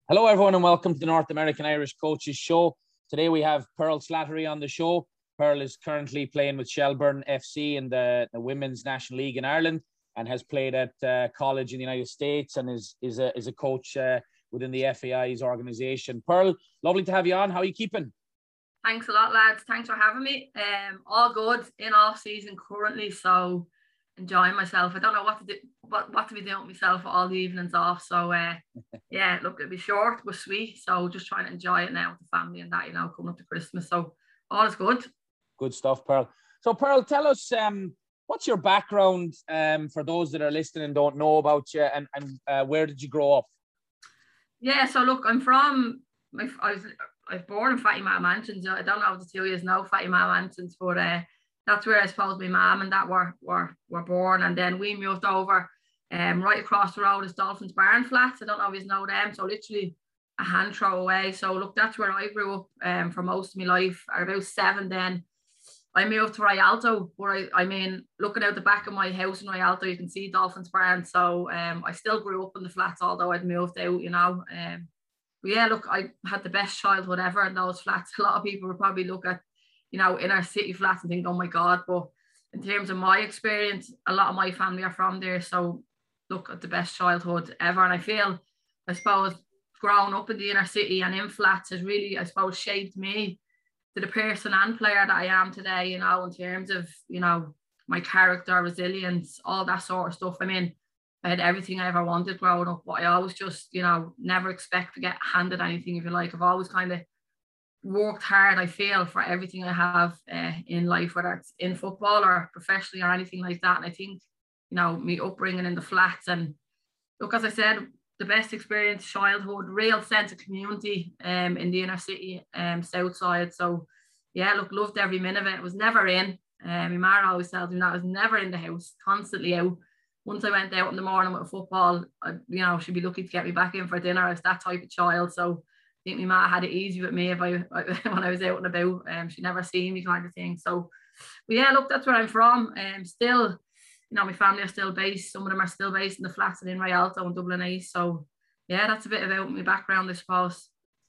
Hello, everyone, and welcome to the North American Irish Coaches Show. Today we have Pearl Slattery on the show. Pearl is currently playing with Shelburne FC in the Women's National League in Ireland and has played at college in the United States and is a coach within the FAI's organisation. Pearl, lovely to have you on. How are you keeping? Thanks a lot, lads. Thanks for having me. All good in off season currently, so enjoying myself. I don't know what to do, what to be doing with myself all the evenings off. So yeah, look, it'll be short but sweet. So just trying to enjoy it now with the family and that, coming up to Christmas. So all is good. Good stuff, Pearl. So Pearl, tell us what's your background for those that are listening and don't know about you, and where did you grow up? Yeah, so look, I'm from I was born in Fatima Mansions. I don't know if the two of you know Fatima Mansions, but that's where I suppose my mum and dad were born, and then we moved over right across the road is Dolphins Barn Flats. I don't know if you know them, so literally a hand throw away. So look, that's where I grew up for most of my life. At about 7 then I moved to Rialto, where I mean, looking out the back of my house in Rialto, you can see Dolphins Barn. So I still grew up in the flats, although I'd moved out, But yeah, look, I had the best childhood ever in those flats. A lot of people would probably look at, inner city flats and think, oh my God. But in terms of my experience, a lot of my family are from there. So look, at the best childhood ever. And I suppose, growing up in the inner city and in flats has really, I suppose, shaped me to the person and player that I am today, in terms of, my character, resilience, all that sort of stuff. I mean, I had everything I ever wanted growing up, but I always just, never expect to get handed anything, if you like. I've always kind of worked hard, I feel, for everything I have in life, whether it's in football or professionally or anything like that. And I think, me upbringing in the flats, and look, as I said, the best experience, childhood, real sense of community in the inner city, south side. So yeah, look, loved every minute of it. I was never in. My mum always tells me that I was never in the house, constantly out. Once I went out in the morning with football, she'd be lucky to get me back in for dinner. I was that type of child. So I think my mum had it easy with me when I was out and about. She never seen me, kind of thing. So, but yeah, look, that's where I'm from. Still, my family are still based. Some of them are still based in the flats and in Rialto and Dublin East. So yeah, that's a bit about my background, I suppose.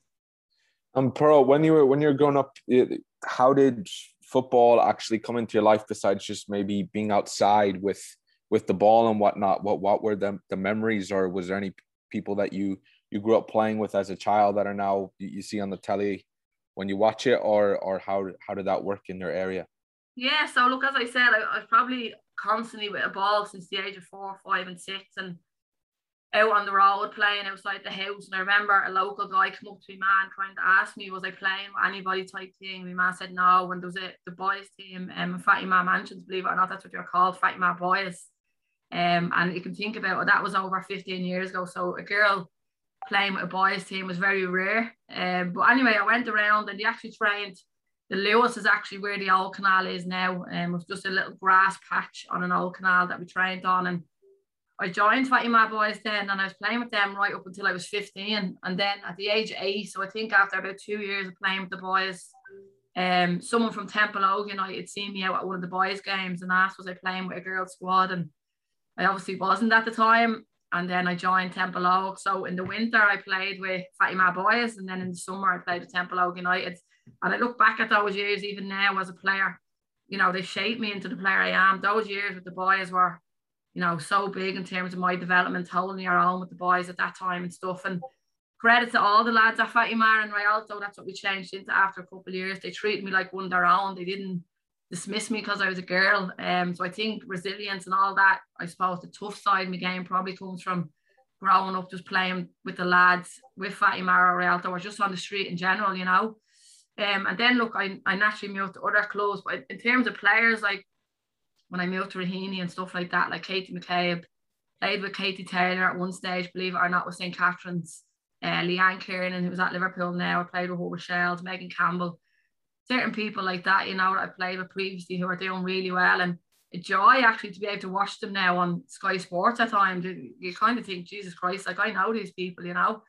Pearl, when you're growing up, how did football actually come into your life besides just maybe being outside with the ball and whatnot? What were the memories, or was there any people that you grew up playing with as a child that are now you see on the telly when you watch it, or how did that work in your area? Yeah, so look, as I said, I was probably constantly with a ball since the age of 4, 5 and 6, and out on the road playing outside the house. And I remember a local guy come up to me, man, trying to ask me, was I playing with anybody type thing? My man said no. When there was the boys team, Fatima Mansions, believe it or not, that's what they're called, Fatima Boys. And you can think about it, that was over 15 years ago. So a girl playing with a boys team was very rare. But anyway, I went around and they actually trained. The Lewis is actually where the old canal is now. It was just a little grass patch on an old canal that we trained on. And I joined Fatima Boys then, and I was playing with them right up until I was 15. And then at the age of 8, so I think after about 2 years of playing with the boys, someone from Temple Oak United seen me out at one of the boys' games and asked was I playing with a girls' squad, and I obviously wasn't at the time. And then I joined Temple Oak. So in the winter I played with Fatima Boys, and then in the summer I played with Temple Oak United. And I look back at those years, even now as a player, they shaped me into the player I am. Those years with the boys were, so big in terms of my development, holding your own with the boys at that time and stuff. And credit to all the lads at Fatima and Rialto, that's what we changed into after a couple of years. They treated me like one of their own. They didn't dismiss me because I was a girl. So I think resilience and all that, I suppose the tough side of my game probably comes from growing up just playing with the lads, with Fatima or Rialto, or just on the street in general, And then look, I naturally moved to other clubs. But in terms of players, like when I moved to Raheny and stuff like that, like Katie McCabe, played with Katie Taylor at one stage, believe it or not, with St. Catherine's. Leanne Kiernan, who was at Liverpool now, I played with her with Shells, Megan Campbell. Certain people like that, that I played with previously who are doing really well. And a joy actually to be able to watch them now on Sky Sports at times. You kind of think, Jesus Christ, like I know these people,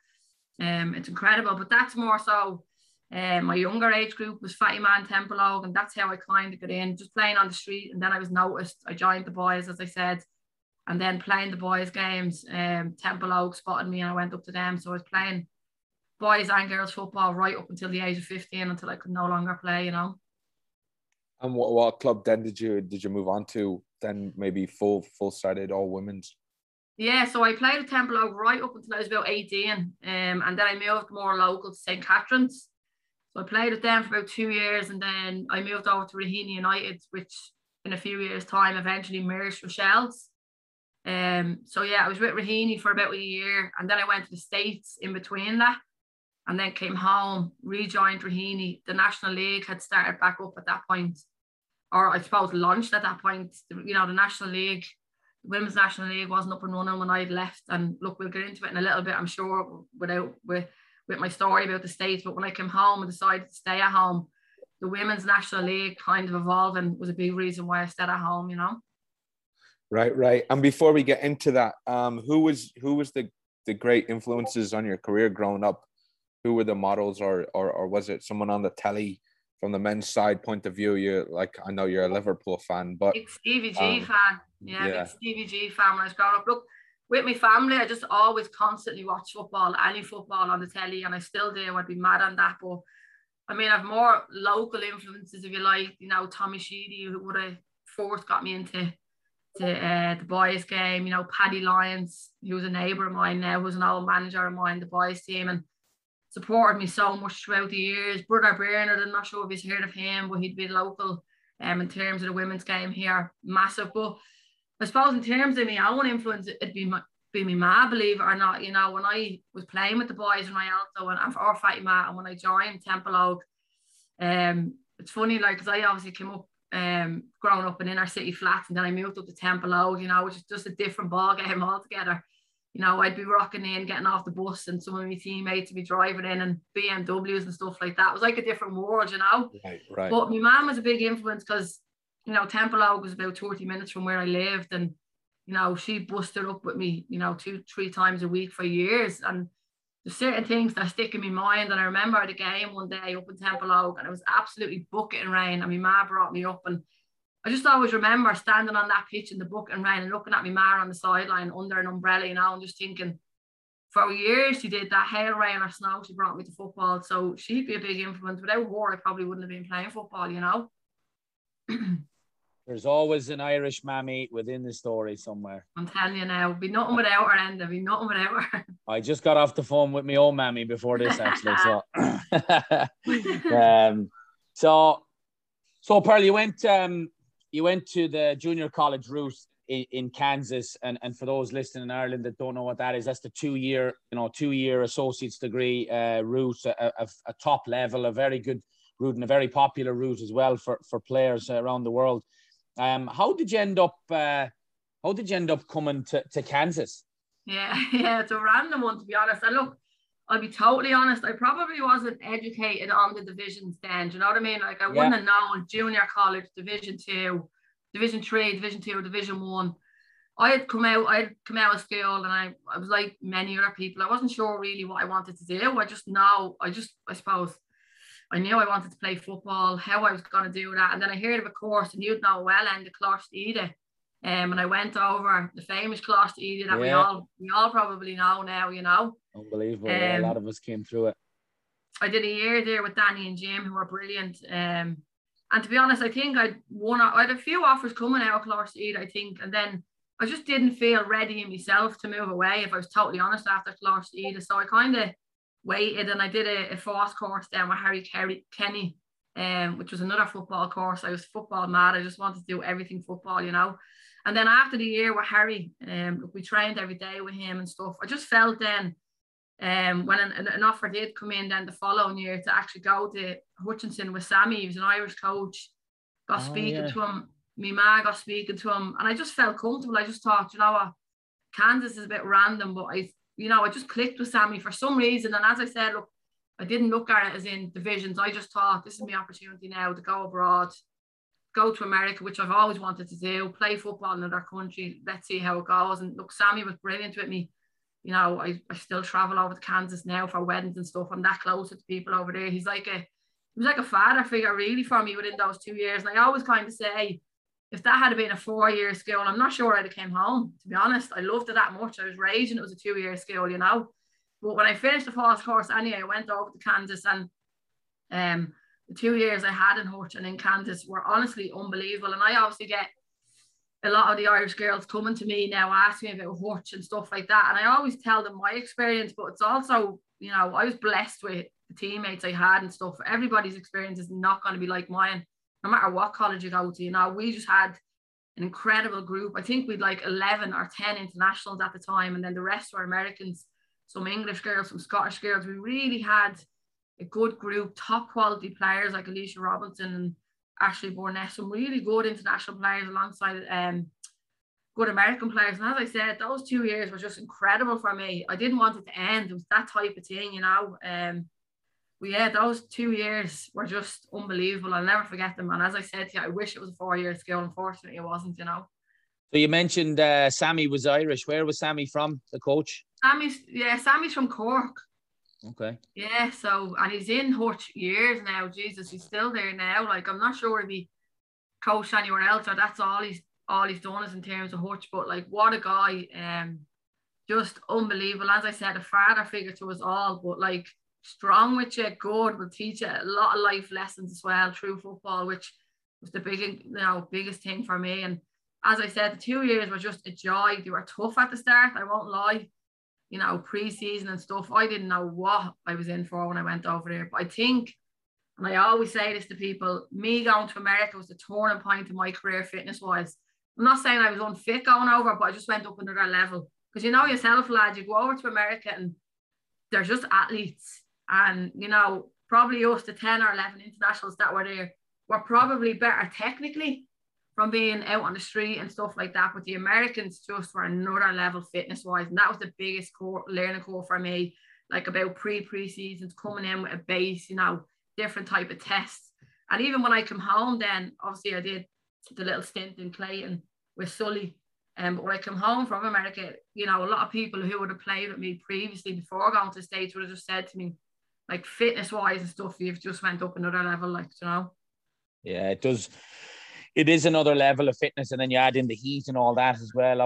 It's incredible. But that's more so my younger age group was Fatima and Temple Oak, and that's how I kind of got in, just playing on the street. And then I was noticed. I joined the boys, as I said, and then playing the boys games. Temple Oak spotted me and I went up to them. So I was playing boys and girls football right up until the age of 15 until I could no longer play, you know. And what club then did you move on to? Then maybe full sided all women's. Yeah, so I played at Temple Oak right up until I was about 18, and then I moved more local to St. Catherine's. So I played with them for about 2 years, and then I moved over to Raheny United, which in a few years' time eventually merged with Shells. So yeah, I was with Raheny for about a year, and then I went to the States in between that, and then came home, rejoined Raheny. The National League had started back up at that point, or I suppose launched at that point. You know, the National League, the Women's National League wasn't up and running when I'd left. And look, we'll get into it in a little bit, I'm sure, with my story about the States. But when I came home and decided to stay at home, the Women's National League kind of evolving was a big reason why I stayed at home, you know. Right. And before we get into that, who was the great influences on your career growing up? Who were the models, or was it someone on the telly? From the men's side point of view, I know you're a Liverpool fan, but big Stevie G fan. Yeah, yeah, big Stevie G fan when I was growing up. Look, with my family, I just always constantly watch football, any football on the telly, and I still do. I'd be mad on that, but I mean, I've more local influences, if you like. You know, Tommy Sheedy, who would have first got me into the boys' game. You know, Paddy Lyons, who was a neighbour of mine now, who's an old manager of mine, the boys' team, and supported me so much throughout the years. Brother Bernard, I'm not sure if you've heard of him, but he'd be local in terms of the women's game here, massive. But I suppose in terms of my own influence, it'd be my ma, believe it or not. You know, when I was playing with the boys in Rialto or Fatima, and when I joined Temple Oak, it's funny, like, because I obviously came up growing up in inner city flats, and then I moved up to Temple Oak, you know, which is just a different ball game altogether. You know, I'd be rocking in, getting off the bus, and some of my teammates would be driving in and BMWs and stuff like that. It was like a different world, you know. Right. But my mum was a big influence because, you know, Temple Oak was about 30 minutes from where I lived, and, you know, she busted up with me, you know, 2-3 times a week for years. And there's certain things that stick in my mind. And I remember the game one day up in Temple Oak, and it was absolutely bucketing rain, and my ma brought me up, and I just always remember standing on that pitch in the bucketing rain and looking at my ma on the sideline under an umbrella, you know, and just thinking, for years she did that, hail, rain or snow, she brought me to football. So she'd be a big influence. Without her, I probably wouldn't have been playing football, you know. There's always an Irish mammy within the story somewhere. I'm telling you now, be nothing without her, Enda, be nothing without her. I just got off the phone with my own mammy before this, actually. So Pearl, you went to the junior college route in Kansas, and for those listening in Ireland that don't know what that is, that's the 2-year associate's degree route, a top level, a very good route, and a very popular route as well for players around the world. How did you end up coming to Kansas? Yeah, it's a random one, to be honest. And look, I'll be totally honest, I probably wasn't educated on the divisions then. Do you know what I mean? Like, I wouldn't have known junior college, Division 2, Division 3, Division 2, Division 1. I had come out of school, and I was like many other people. I wasn't sure really what I wanted to do. I suppose I knew I wanted to play football, how I was going to do that. And then I heard of a course, and you'd know well, and the Closh Ida. And I went over the famous Closh Ida that we all probably know now, you know. Unbelievable. A lot of us came through it. I did a year there with Danny and Jim, who were brilliant. And to be honest, I think I had a few offers coming out of Closh Ida, I think. And then I just didn't feel ready in myself to move away, if I was totally honest, after Closh Ida. So I kind of waited, and I did a FOSS course down with Harry Kenny, which was another football course. I was football mad. I just wanted to do everything football, you know. And then after the year with Harry, we trained every day with him and stuff. I just felt then, when an offer did come in then the following year to actually go to Hutchinson with Sammy. He was an Irish coach, got speaking to him. My ma got speaking to him, and I just felt comfortable. I just thought, you know what, Kansas is a bit random, but I just clicked with Sammy for some reason. And as I said, look, I didn't look at it as in divisions. I just thought, this is my opportunity now to go abroad, go to America, which I've always wanted to do, play football in another country. Let's see how it goes. And look, Sammy was brilliant with me. You know, I still travel over to Kansas now for weddings and stuff. I'm that close to people over there. He was like a father figure really for me within those 2 years. And I always kind of say, if that had been a 4-year school, I'm not sure I'd have came home, to be honest. I loved it that much. I was raised, and it was a 2-year school, you know. But when I finished the falls course anyway, I went over to Kansas, and the 2 years I had in Hutch and in Kansas were honestly unbelievable. And I obviously get a lot of the Irish girls coming to me now asking me about Hutch and stuff like that. And I always tell them my experience, but it's also, you know, I was blessed with the teammates I had and stuff. Everybody's experience is not going to be like mine, no matter what college you go to. You know, we just had an incredible group. I think we'd like 11 or 10 internationals at the time, and then the rest were Americans, some English girls, some Scottish girls. We really had a good group, top quality players like Alicia Robinson and Ashley Bourne, some really good international players alongside good American players. And as I said, those 2 years were just incredible for me. I didn't want it to end. It was that type of thing, you know. But yeah, those 2 years were just unbelievable. I'll never forget them. And as I said to you, I wish it was a 4-year school. Unfortunately, it wasn't, you know. So you mentioned Sammy was Irish. Where was Sammy from, the coach? Sammy's from Cork. Okay. Yeah, so, and he's in Hutch years now. Jesus, he's still there now. Like, I'm not sure if he coached anywhere else or that's all he's done is in terms of Hutch. But like, what a guy. Just unbelievable. As I said, a father figure to us all, but like, strong with you, good, will teach you a lot of life lessons as well through football, which was the biggest thing for me. And as I said, the 2 years were just a joy. They were tough at the start, I won't lie. You know, pre-season and stuff, I didn't know what I was in for when I went over there. But I think, and I always say this to people, me going to America was the turning point in my career fitness-wise. I'm not saying I was unfit going over, but I just went up another level. Because you know yourself, lad, you go over to America and they're just athletes. And, you know, probably us, the 10 or 11 internationals that were there, were probably better technically from being out on the street and stuff like that. But the Americans just were another level fitness-wise. And that was the biggest learning curve for me, like about pre-seasons, coming in with a base, you know, different type of tests. And even when I come home then, obviously I did the little stint in Clayton with Sully. But when I come home from America, you know, a lot of people who would have played with me previously before going to the States would have just said to me, like, fitness-wise and stuff, you've just went up another level, like, you know. Yeah, it does. It is another level of fitness, and then you add in the heat and all that as well.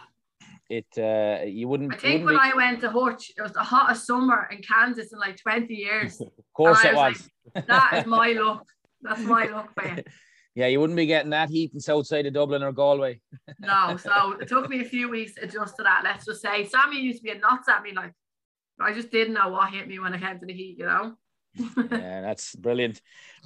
Obviously, you wouldn't. I think when I went to Hutch, it was the hottest summer in Kansas in like 20 years. Of course, it was. Like, that is my luck. That's my luck for you. Yeah, you wouldn't be getting that heat in south side of Dublin or Galway. No, so it took me a few weeks to adjust to that. Let's just say, Sammy used to be a nuts at me, like. I just didn't know what hit me when I came to the heat, you know. Yeah, that's brilliant,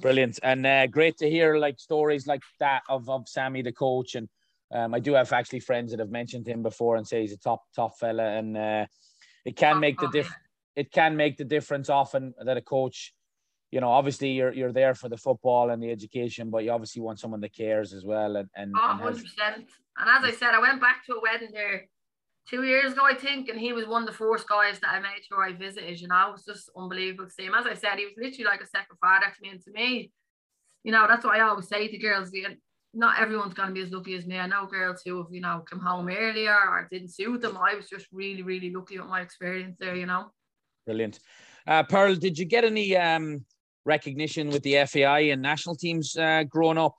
and great to hear like stories like that of Sammy the coach. And I do have actually friends that have mentioned him before and say he's a top fella, and it can make the difference. It can make the difference often that a coach, you know, obviously you're there for the football and the education, but you obviously want someone that cares as well. And 100%. And as I said, I went back to a wedding there 2 years ago, I think, and he was one of the first guys that I made sure I visited, you know. It was just unbelievable to see him. As I said, he was literally like a second father to me, and to me, you know, that's what I always say to girls, not everyone's going to be as lucky as me. I know girls who have, you know, come home earlier or didn't suit them. I was just really, really lucky with my experience there, you know. Brilliant. Pearl, did you get any recognition with the FAI and national teams growing up?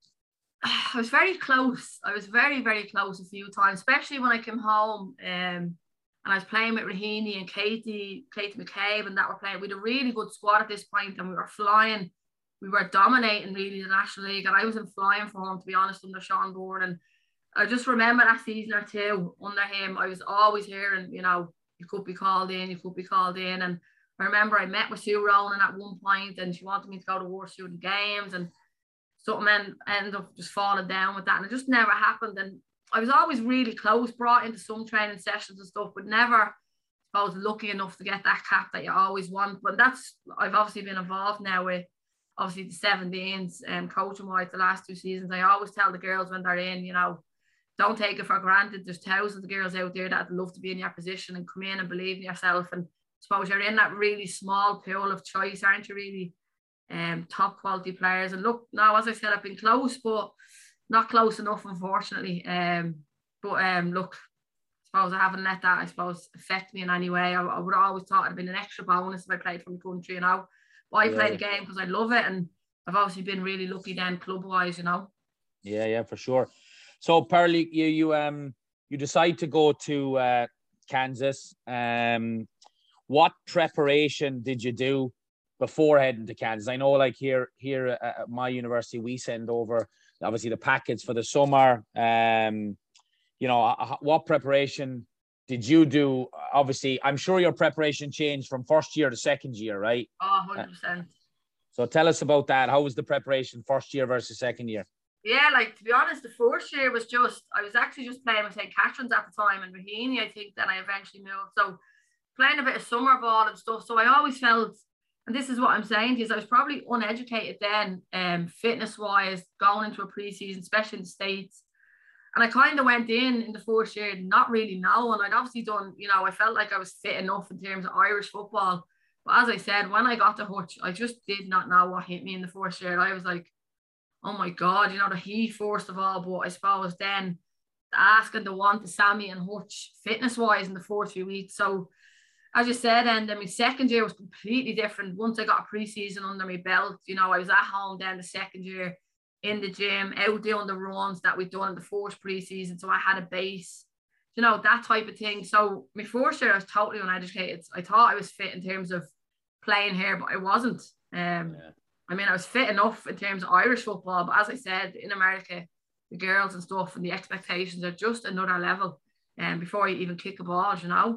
I was very close. I was very, very close a few times, especially when I came home and I was playing with Rahini and Katie McCabe, and that were playing. We had a really good squad at this point, and we were flying. We were dominating really the National League, and I was in flying form, to be honest, under Sean Bourne. And I just remember that season or two under him, I was always hearing, you know, you could be called in. And I remember I met with Sue Ronan at one point, and she wanted me to go to World Student Games, and something ended up just falling down with that, and it just never happened. And I was always really close, brought into some training sessions and stuff, but never, I was lucky enough to get that cap that you always want. But I've obviously been involved now with obviously the 17s and coaching wise the last 2 seasons. I always tell the girls when they're in, you know, don't take it for granted. There's thousands of girls out there that would love to be in your position and come in and believe in yourself. And I suppose you're in that really small pool of choice, aren't you, really? Top quality players. And look, now, as I said, I've been close, but not close enough, unfortunately. Look, I suppose I haven't let that, affect me in any way. I would have always thought it'd been an extra bonus if I played from the country, you know. But I play the game because I love it, and I've obviously been really lucky then club-wise, you know. Yeah, for sure. So, Pearl, you decide to go to Kansas. what preparation did you do before heading to Kansas? I know, like here at my university, we send over obviously the packets for the summer. You know, what preparation did you do? Obviously, I'm sure your preparation changed from first year to second year, right? Oh, 100%. So tell us about that. How was the preparation first year versus second year? Yeah, like, to be honest, the first year was just, I was actually just playing with St. Catherine's at the time and Raheny, I think. Then I eventually moved. So playing a bit of summer ball and stuff. So I always felt, and this is what I'm saying to you, is I was probably uneducated then, fitness-wise, going into a preseason, especially in the States. And I kind of went in the first year not really knowing. I'd obviously done, you know, I felt like I was fit enough in terms of Irish football. But as I said, when I got to Hutch, I just did not know what hit me in the first year. I was like, oh my God, you know, the heat first of all. But I suppose then the ask and the want, the Sammy and Hutch fitness-wise in the first few weeks. So as you said, and then my second year was completely different. Once I got a preseason under my belt, you know, I was at home then the second year, in the gym, out doing the runs that we'd done in the first preseason. So I had a base, you know, that type of thing. So my first year, I was totally uneducated. I thought I was fit in terms of playing here, but I wasn't. I mean, I was fit enough in terms of Irish football, but as I said, in America, the girls and stuff and the expectations are just another level. Before you even kick a ball, you know.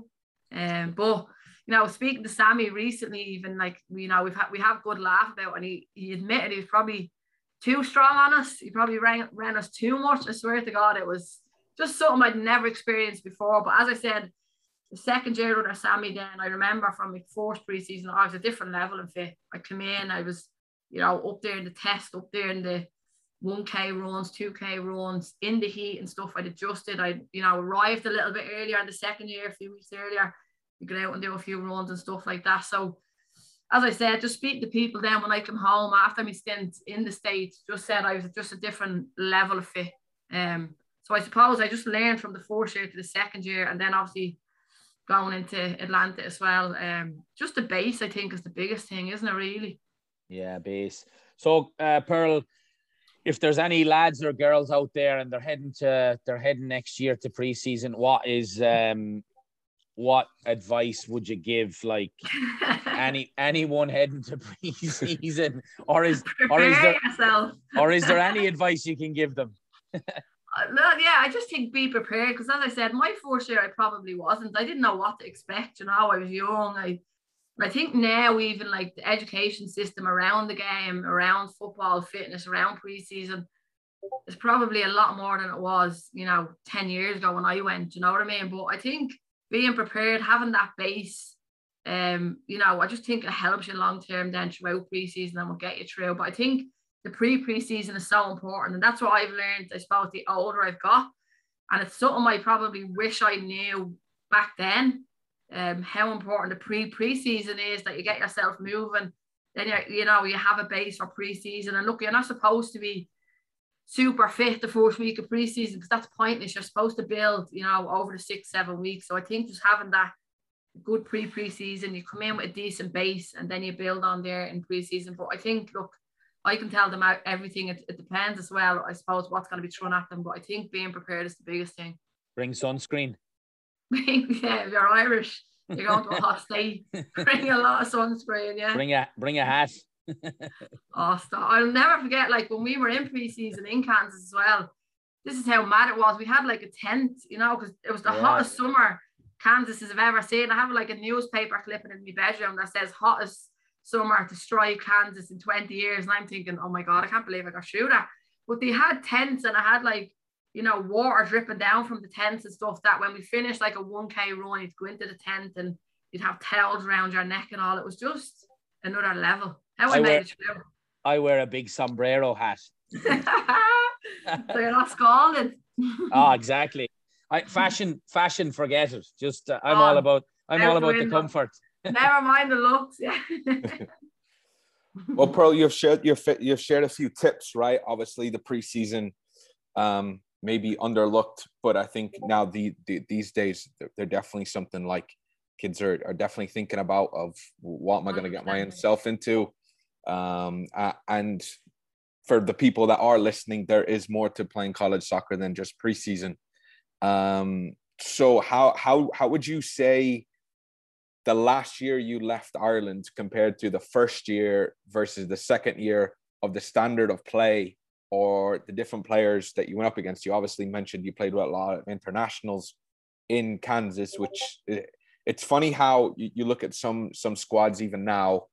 But you know, speaking to Sammy recently, even like, you know, we have a good laugh about, and he admitted he was probably too strong on us. He probably ran us too much. I swear to God, it was just something I'd never experienced before. But as I said, the second year under Sammy, then I remember from my first preseason, I was a different level of fit. I came in, I was, you know, up there in the test, up there in the 1K runs, 2K runs, in the heat and stuff. I'd adjusted. I, you know, arrived a little bit earlier in the second year, a few weeks earlier. You get out and do a few runs and stuff like that. So as I said, just speak to people then when I come home after my stint in the States, just said I was just a different level of fit. So I suppose I just learned from the first year to the second year, and then obviously going into Atlanta as well. Just the base, I think, is the biggest thing, isn't it, really? Yeah, base. So, Pearl, if there's any lads or girls out there and they're heading next year to preseason, what advice would you give, like anyone heading to preseason, or is there any advice you can give them? Yeah, I just think be prepared, because as I said, my first year I probably wasn't. I didn't know what to expect. You know, I was young. I think now even like the education system around the game, around football, fitness, around preseason, is probably a lot more than it was, you know, 10 years ago when I went. You know what I mean? But I think being prepared, having that base, you know, I just think it helps you long term then throughout preseason and will get you through. But I think the preseason is so important, and that's what I've learned, I suppose, the older I've got, and it's something I probably wish I knew back then. How important the preseason is, that you get yourself moving, then you know you have a base for preseason. And look, you're not supposed to be super fit the first week of preseason, because that's pointless. You're supposed to build, you know, over the 6-7 weeks. So I think just having that good preseason, you come in with a decent base and then you build on there in preseason. But I think, look, I can tell them out everything. It depends as well, I suppose, what's going to be thrown at them. But I think being prepared is the biggest thing. Bring sunscreen. Yeah, if you're Irish, you're going to a hot state. Bring a lot of sunscreen. Yeah. Bring a hat. Oh, stop. I'll never forget, like, when we were in preseason in Kansas as well. This is how mad it was. We had like a tent, you know, because it was the hottest summer Kansas has ever seen. I have like a newspaper clipping in my bedroom that says hottest summer to strike Kansas in 20 years. And I'm thinking, oh my God, I can't believe I got through that. But they had tents, and I had like, you know, water dripping down from the tents and stuff, that when we finished like a 1K run, you'd go into the tent and you'd have towels around your neck and all. It was just another level. How I made it through. I wear a big sombrero hat. So you're not scalded. Oh, exactly. Fashion, forget it. Just I'm all about the comfort. Never mind the looks. Yeah. Well, Pearl, you've shared a few tips, right? Obviously, the preseason maybe underlooked, but I think now these days they're definitely something like kids are definitely thinking about, of what am I going to get myself into, and for the people that are listening, there is more to playing college soccer than just preseason. So how would you say the last year you left Ireland compared to the first year versus the second year of the standard of play or the different players that you went up against? You obviously mentioned you played with a lot of internationals in Kansas, which it's funny how you look at some squads even now,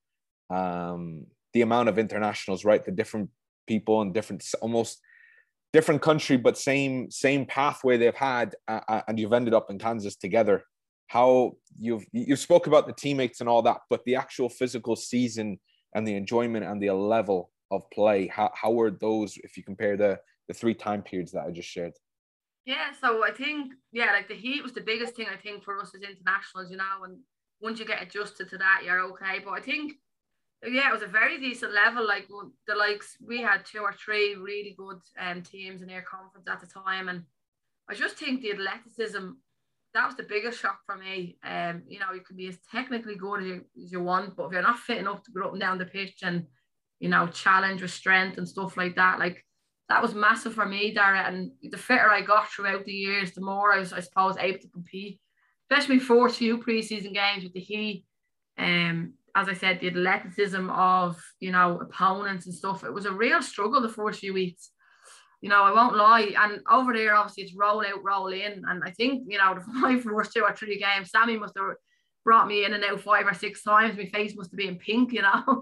the amount of internationals, right? The different people and different, almost different country, but same pathway they've had, and you've ended up in Kansas together. How you've spoke about the teammates and all that, but the actual physical season and the enjoyment and the level of play, how were those if you compare the 3 time periods that I just shared? Yeah, so I think, like the heat was the biggest thing, I think, for us as internationals, and once you get adjusted to that, you're okay. But I think, it was a very decent level. Like we had 2 or 3 really good teams in our conference at the time. And I just think the athleticism, that was the biggest shock for me. You can be as technically good as you want, but if you're not fit enough to go up and down the pitch and, challenge with strength and stuff like that, like, that was massive for me, Dara. And the fitter I got throughout the years, the more I was, I suppose, able to compete, especially for few preseason games with the heat. As I said, the athleticism of, opponents and stuff. It was a real struggle the first few weeks. I won't lie. And over there, obviously, it's roll out, roll in. And I think, my first 2 or 3 games, Sammy must have brought me in and out 5 or 6 times. My face must have been pink,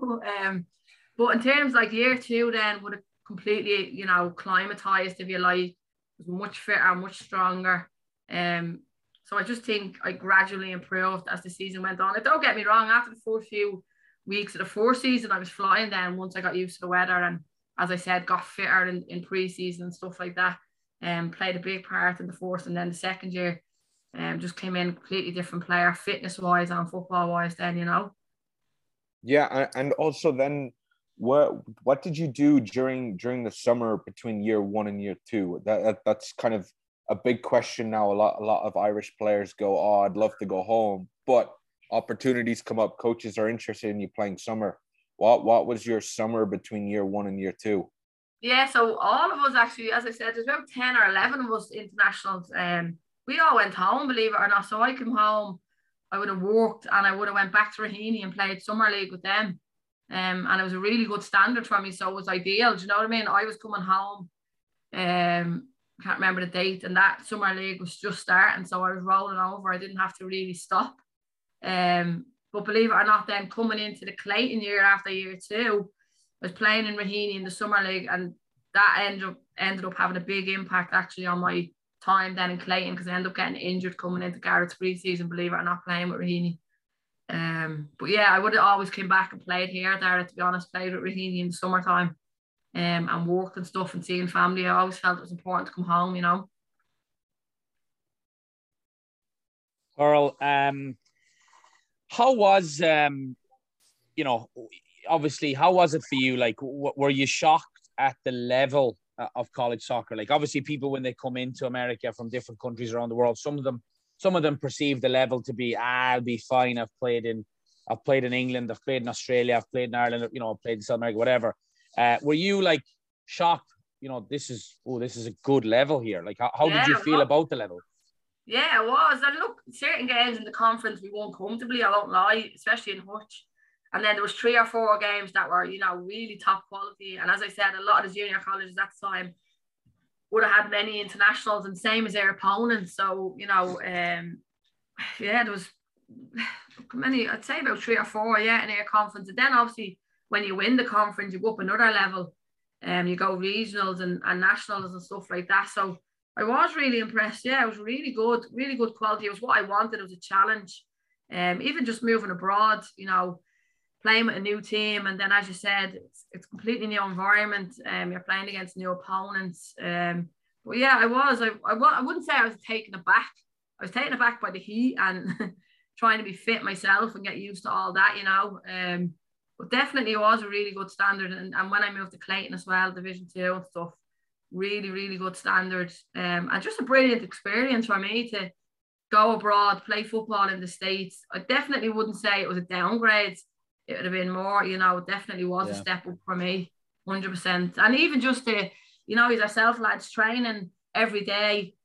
But in terms like year 2, then would have completely, climatized, if you like, was much fitter, much stronger. So I just think I gradually improved as the season went on. And don't get me wrong, after the first few weeks of the 4th season, I was flying then once I got used to the weather. And as I said, got fitter in pre-season and stuff like that. Played a big part in the 1st, and then the 2nd year just came in completely different player, fitness-wise and football-wise then, Yeah, and also then, what did you do during the summer between year 1 and year 2? That's kind of a big question now. A lot of Irish players go, "Oh, I'd love to go home," but opportunities come up. Coaches are interested in you playing summer. What was your summer between year 1 and year 2? Yeah, so all of us actually, as I said, there's about 10 or 11 of us internationals. We all went home, believe it or not. So I came home, I would have worked, and I would have went back to Raheny and played summer league with them. And it was a really good standard for me, so it was ideal. Do you know what I mean? I was coming home, can't remember the date, and that summer league was just starting, so I was rolling over. I didn't have to really stop. But believe it or not, then coming into the Clayton year after year 2, I was playing in Raheny in the summer league, and that ended up having a big impact actually on my time then in Clayton, because I ended up getting injured coming into Garrett's pre-season, believe it or not, playing with Raheny. But yeah, I would have always came back and played here, Dara, to be honest, played with Raheny in the summertime, and worked and stuff and seeing family. I always felt it was important to come home, Pearl, how was, obviously, how was it for you? Like, were you shocked at the level of college soccer? Like, obviously, people, when they come into America from different countries around the world, some of them perceive the level to be, I'll be fine. I've played in England, I've played in Australia, I've played in Ireland, I've played in South America, whatever. Were you like shocked? This is a good level here. Like, how did you feel about the level? Yeah, it was. And look, certain games in the conference we won comfortably, I won't lie, especially in Hutch. And then there was 3 or 4 games that were, really top quality. And as I said, a lot of the junior colleges at the time would have had many internationals, and same as their opponents. So, there was many, I'd say about 3 or 4, in our conference. And then obviously when you win the conference, you go up another level. You go regionals and nationals and stuff like that. So I was really impressed. Yeah, it was really good quality. It was what I wanted. It was a challenge. Even just moving abroad, playing with a new team, and then, as you said, it's completely new environment. You're playing against new opponents. But yeah, I wouldn't say I was taken aback. I was taken aback by the heat and trying to be fit myself and get used to all that, But definitely it was a really good standard. And when I moved to Clayton as well, Division 2 and stuff, really, really good standard. And just a brilliant experience for me to go abroad, play football in the States. I definitely wouldn't say it was a downgrade. It would have been more, it definitely was a step up for me, 100%. And even just the, yourself lads training every day,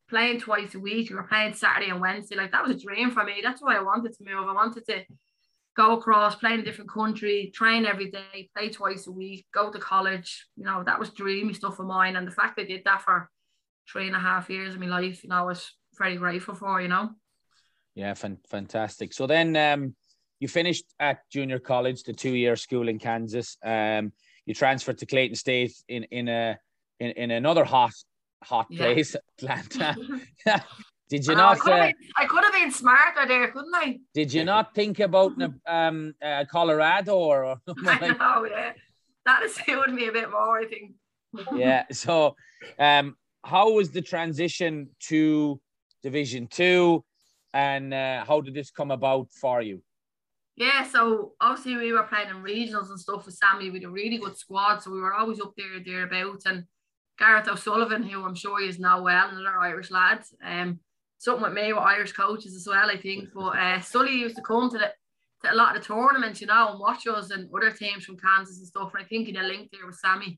playing twice a week. We were playing Saturday and Wednesday. Like, that was a dream for me. That's why I wanted to move. I wanted to go across, play in a different country, train every day, play twice a week, go to college. You know, that was dreamy stuff of mine. And the fact I did that for 3.5 years of my life, you know, I was very grateful for, you know. Yeah, fantastic. So then you finished at junior college, the 2-year school in Kansas. You transferred to Clayton State in another hot place, Atlanta. Did you not? I could have been smarter there, couldn't I? Did you not think about Colorado or? I know, yeah. That has suited me a bit more, I think. Yeah. So, how was the transition to Division 2, and how did this come about for you? Yeah, so obviously we were playing in regionals and stuff with Sammy. We had a really good squad, so we were always up thereabouts. And Gareth O'Sullivan, who I'm sure is now well, another Irish lad. Something with me with Irish coaches as well, I think. But Sully used to come to a lot of the tournaments, you know, and watch us and other teams from Kansas and stuff. And I think he had a link there with Sammy.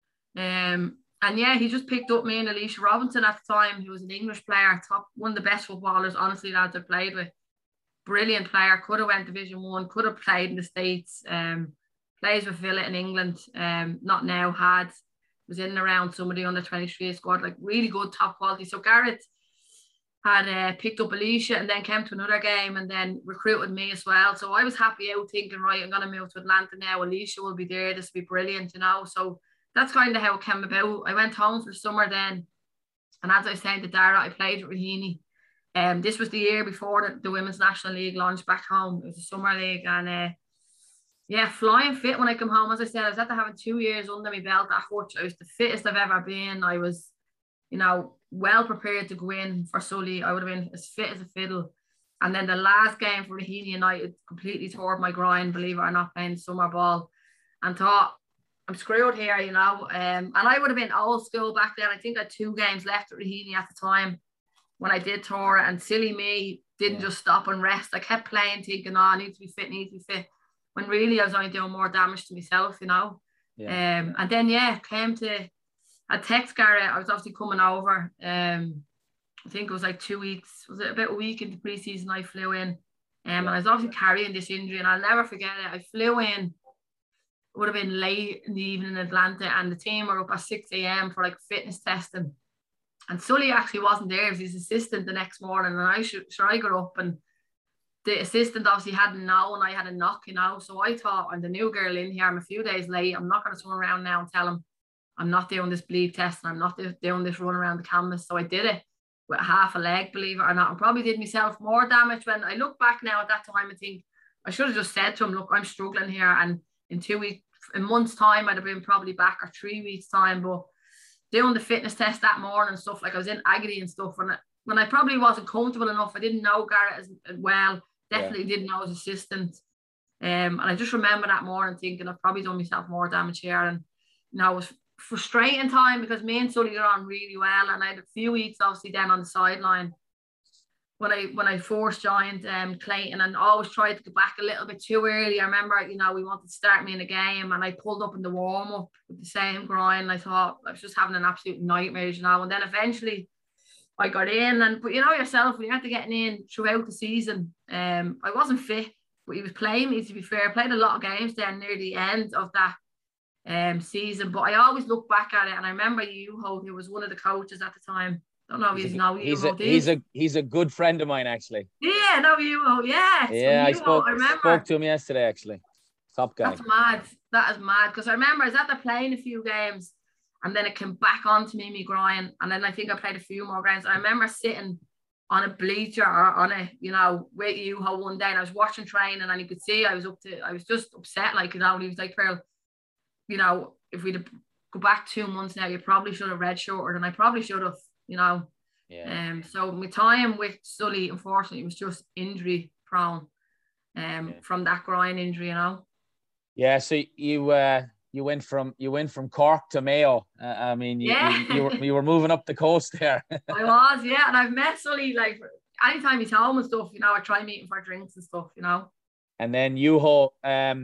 And yeah, he just picked up me and Alicia Robinson at the time, who was an English player, one of the best footballers, honestly, lads I played with. Brilliant player, could have went Division 1, could have played in the States, plays with Villa in England, not now, was in and around some of the under 23 squad, like really good top quality. So Gareth had picked up Alicia and then came to another game and then recruited me as well. So I was happy out thinking, right, I'm going to move to Atlanta now. Alicia will be there. This will be brilliant, you know. So that's kind of how it came about. I went home for summer then. And as I was saying to Dara, I played with Raheny. This was the year before the Women's National League launched back home. It was a summer league. And yeah, flying fit when I come home. As I said, I was after having 2 years under my belt at Hutch. I was the fittest I've ever been. I was, you know, well prepared to go in for Sully. I would have been as fit as a fiddle. And then the last game for Raheny United completely tore my groin, believe it or not, playing summer ball, and thought, I'm screwed here, you know. And I would have been old school back then. I think I had 2 games left at Raheny at the time when I did tour, and silly me didn't just stop and rest. I kept playing, thinking, oh, I need to be fit. When really I was only doing more damage to myself, you know. Yeah. And then, yeah, I text Gareth. I was obviously coming over. I think it was like 2 weeks. Was it about a week into preseason I flew in? And I was obviously carrying this injury, and I'll never forget it. I flew in. It would have been late in the evening in Atlanta, and the team were up at 6 a.m. for like fitness testing. And Sully actually wasn't there. He was his assistant the next morning, and I got up, and the assistant obviously hadn't known I had a knock, you know. So I thought, I'm the new girl in here. I'm a few days late. I'm not going to turn around now and tell him I'm not doing this bleed test and I'm not doing this run around the canvas. So I did it with half a leg, believe it or not, and probably did myself more damage. When I look back now at that time, I think I should have just said to him, look, I'm struggling here, and in 2 weeks, a month's time, I'd have been probably back, or 3 weeks time. But doing the fitness test that morning and stuff, like I was in agony and stuff, and when I probably wasn't comfortable enough, I didn't know Gareth as well, definitely didn't know his assistant. And I just remember that morning thinking, I've probably done myself more damage here. And you know, it was frustrating time because me and Sully got on really well, and I had a few weeks obviously then on the sideline when I first joined Clayton, and always tried to get back a little bit too early. I remember, you know, we wanted to start me in a game, and I pulled up in the warm-up with the same groin, and I thought I was just having an absolute nightmare, you know. And then eventually I got in, but you know yourself, when you had to get in throughout the season, I wasn't fit, but he was playing me, to be fair. I played a lot of games then near the end of that season, but I always look back at it, and I remember Yuho, who was one of the coaches at the time. Don't know if he's a good friend of mine, actually. Yeah, no, Yuho, yeah. Yeah, I spoke to him yesterday, actually. Top guy. That's mad. That is mad, because I remember I was at the playing a few games, and then it came back onto me groin, and then I think I played a few more games. I remember sitting on a bleacher or on a, you know, with Yuho one day, and I was watching training, and you could see I was just upset, like, you know. He was like, Pearl, you know, if we'd go back 2 months now, you probably should have redshirted, and I probably should have, you know. Yeah. So my time with Sully, unfortunately, was just injury prone from that groin injury, you know. Yeah, so you went from Cork to Mayo. I mean, you were moving up the coast there. I was, yeah, and I've met Sully, like, anytime he's home and stuff, you know. I try meeting for drinks and stuff, you know. And then Yuho's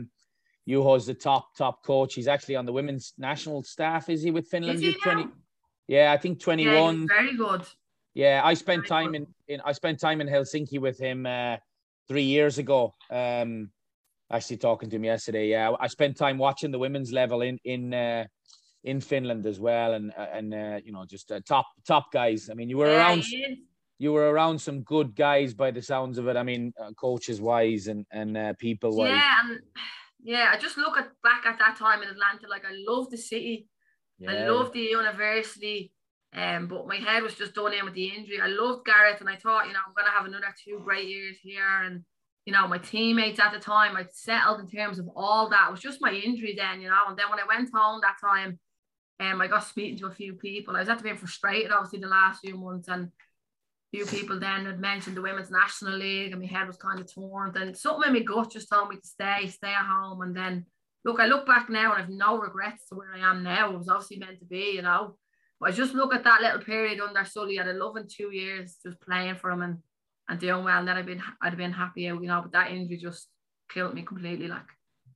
the top coach. He's actually on the women's national staff. Is he with Finland? Is he now? Yeah, I think 21. Yeah, very good. Yeah, I spent time in Helsinki with him 3 years ago. Actually talking to him yesterday. Yeah, I spent time watching the women's level in Finland as well, and you know, just top guys. I mean, you were around some good guys by the sounds of it. I mean, coaches wise and people wise. Yeah, and yeah, I just look back at that time in Atlanta. Like, I love the city, I love the university, but my head was just done in with the injury. I loved Gareth, and I thought, you know, I'm gonna have another 2 great years here, and you know, my teammates at the time, I'd settled in terms of all that. It was just my injury then, you know. And then when I went home that time, I got speaking to a few people. I was at the bit frustrated, obviously, the last few months, and a few people then had mentioned the Women's National League, and my head was kind of torn. Then something in my gut just told me to stay at home. And then, look, I look back now and I've no regrets to where I am now. It was obviously meant to be, you know. But I just look at that little period under Sully. I had a loving 2 years just playing for him and doing well, and then I'd have been happy out, you know. But that injury just killed me completely, like.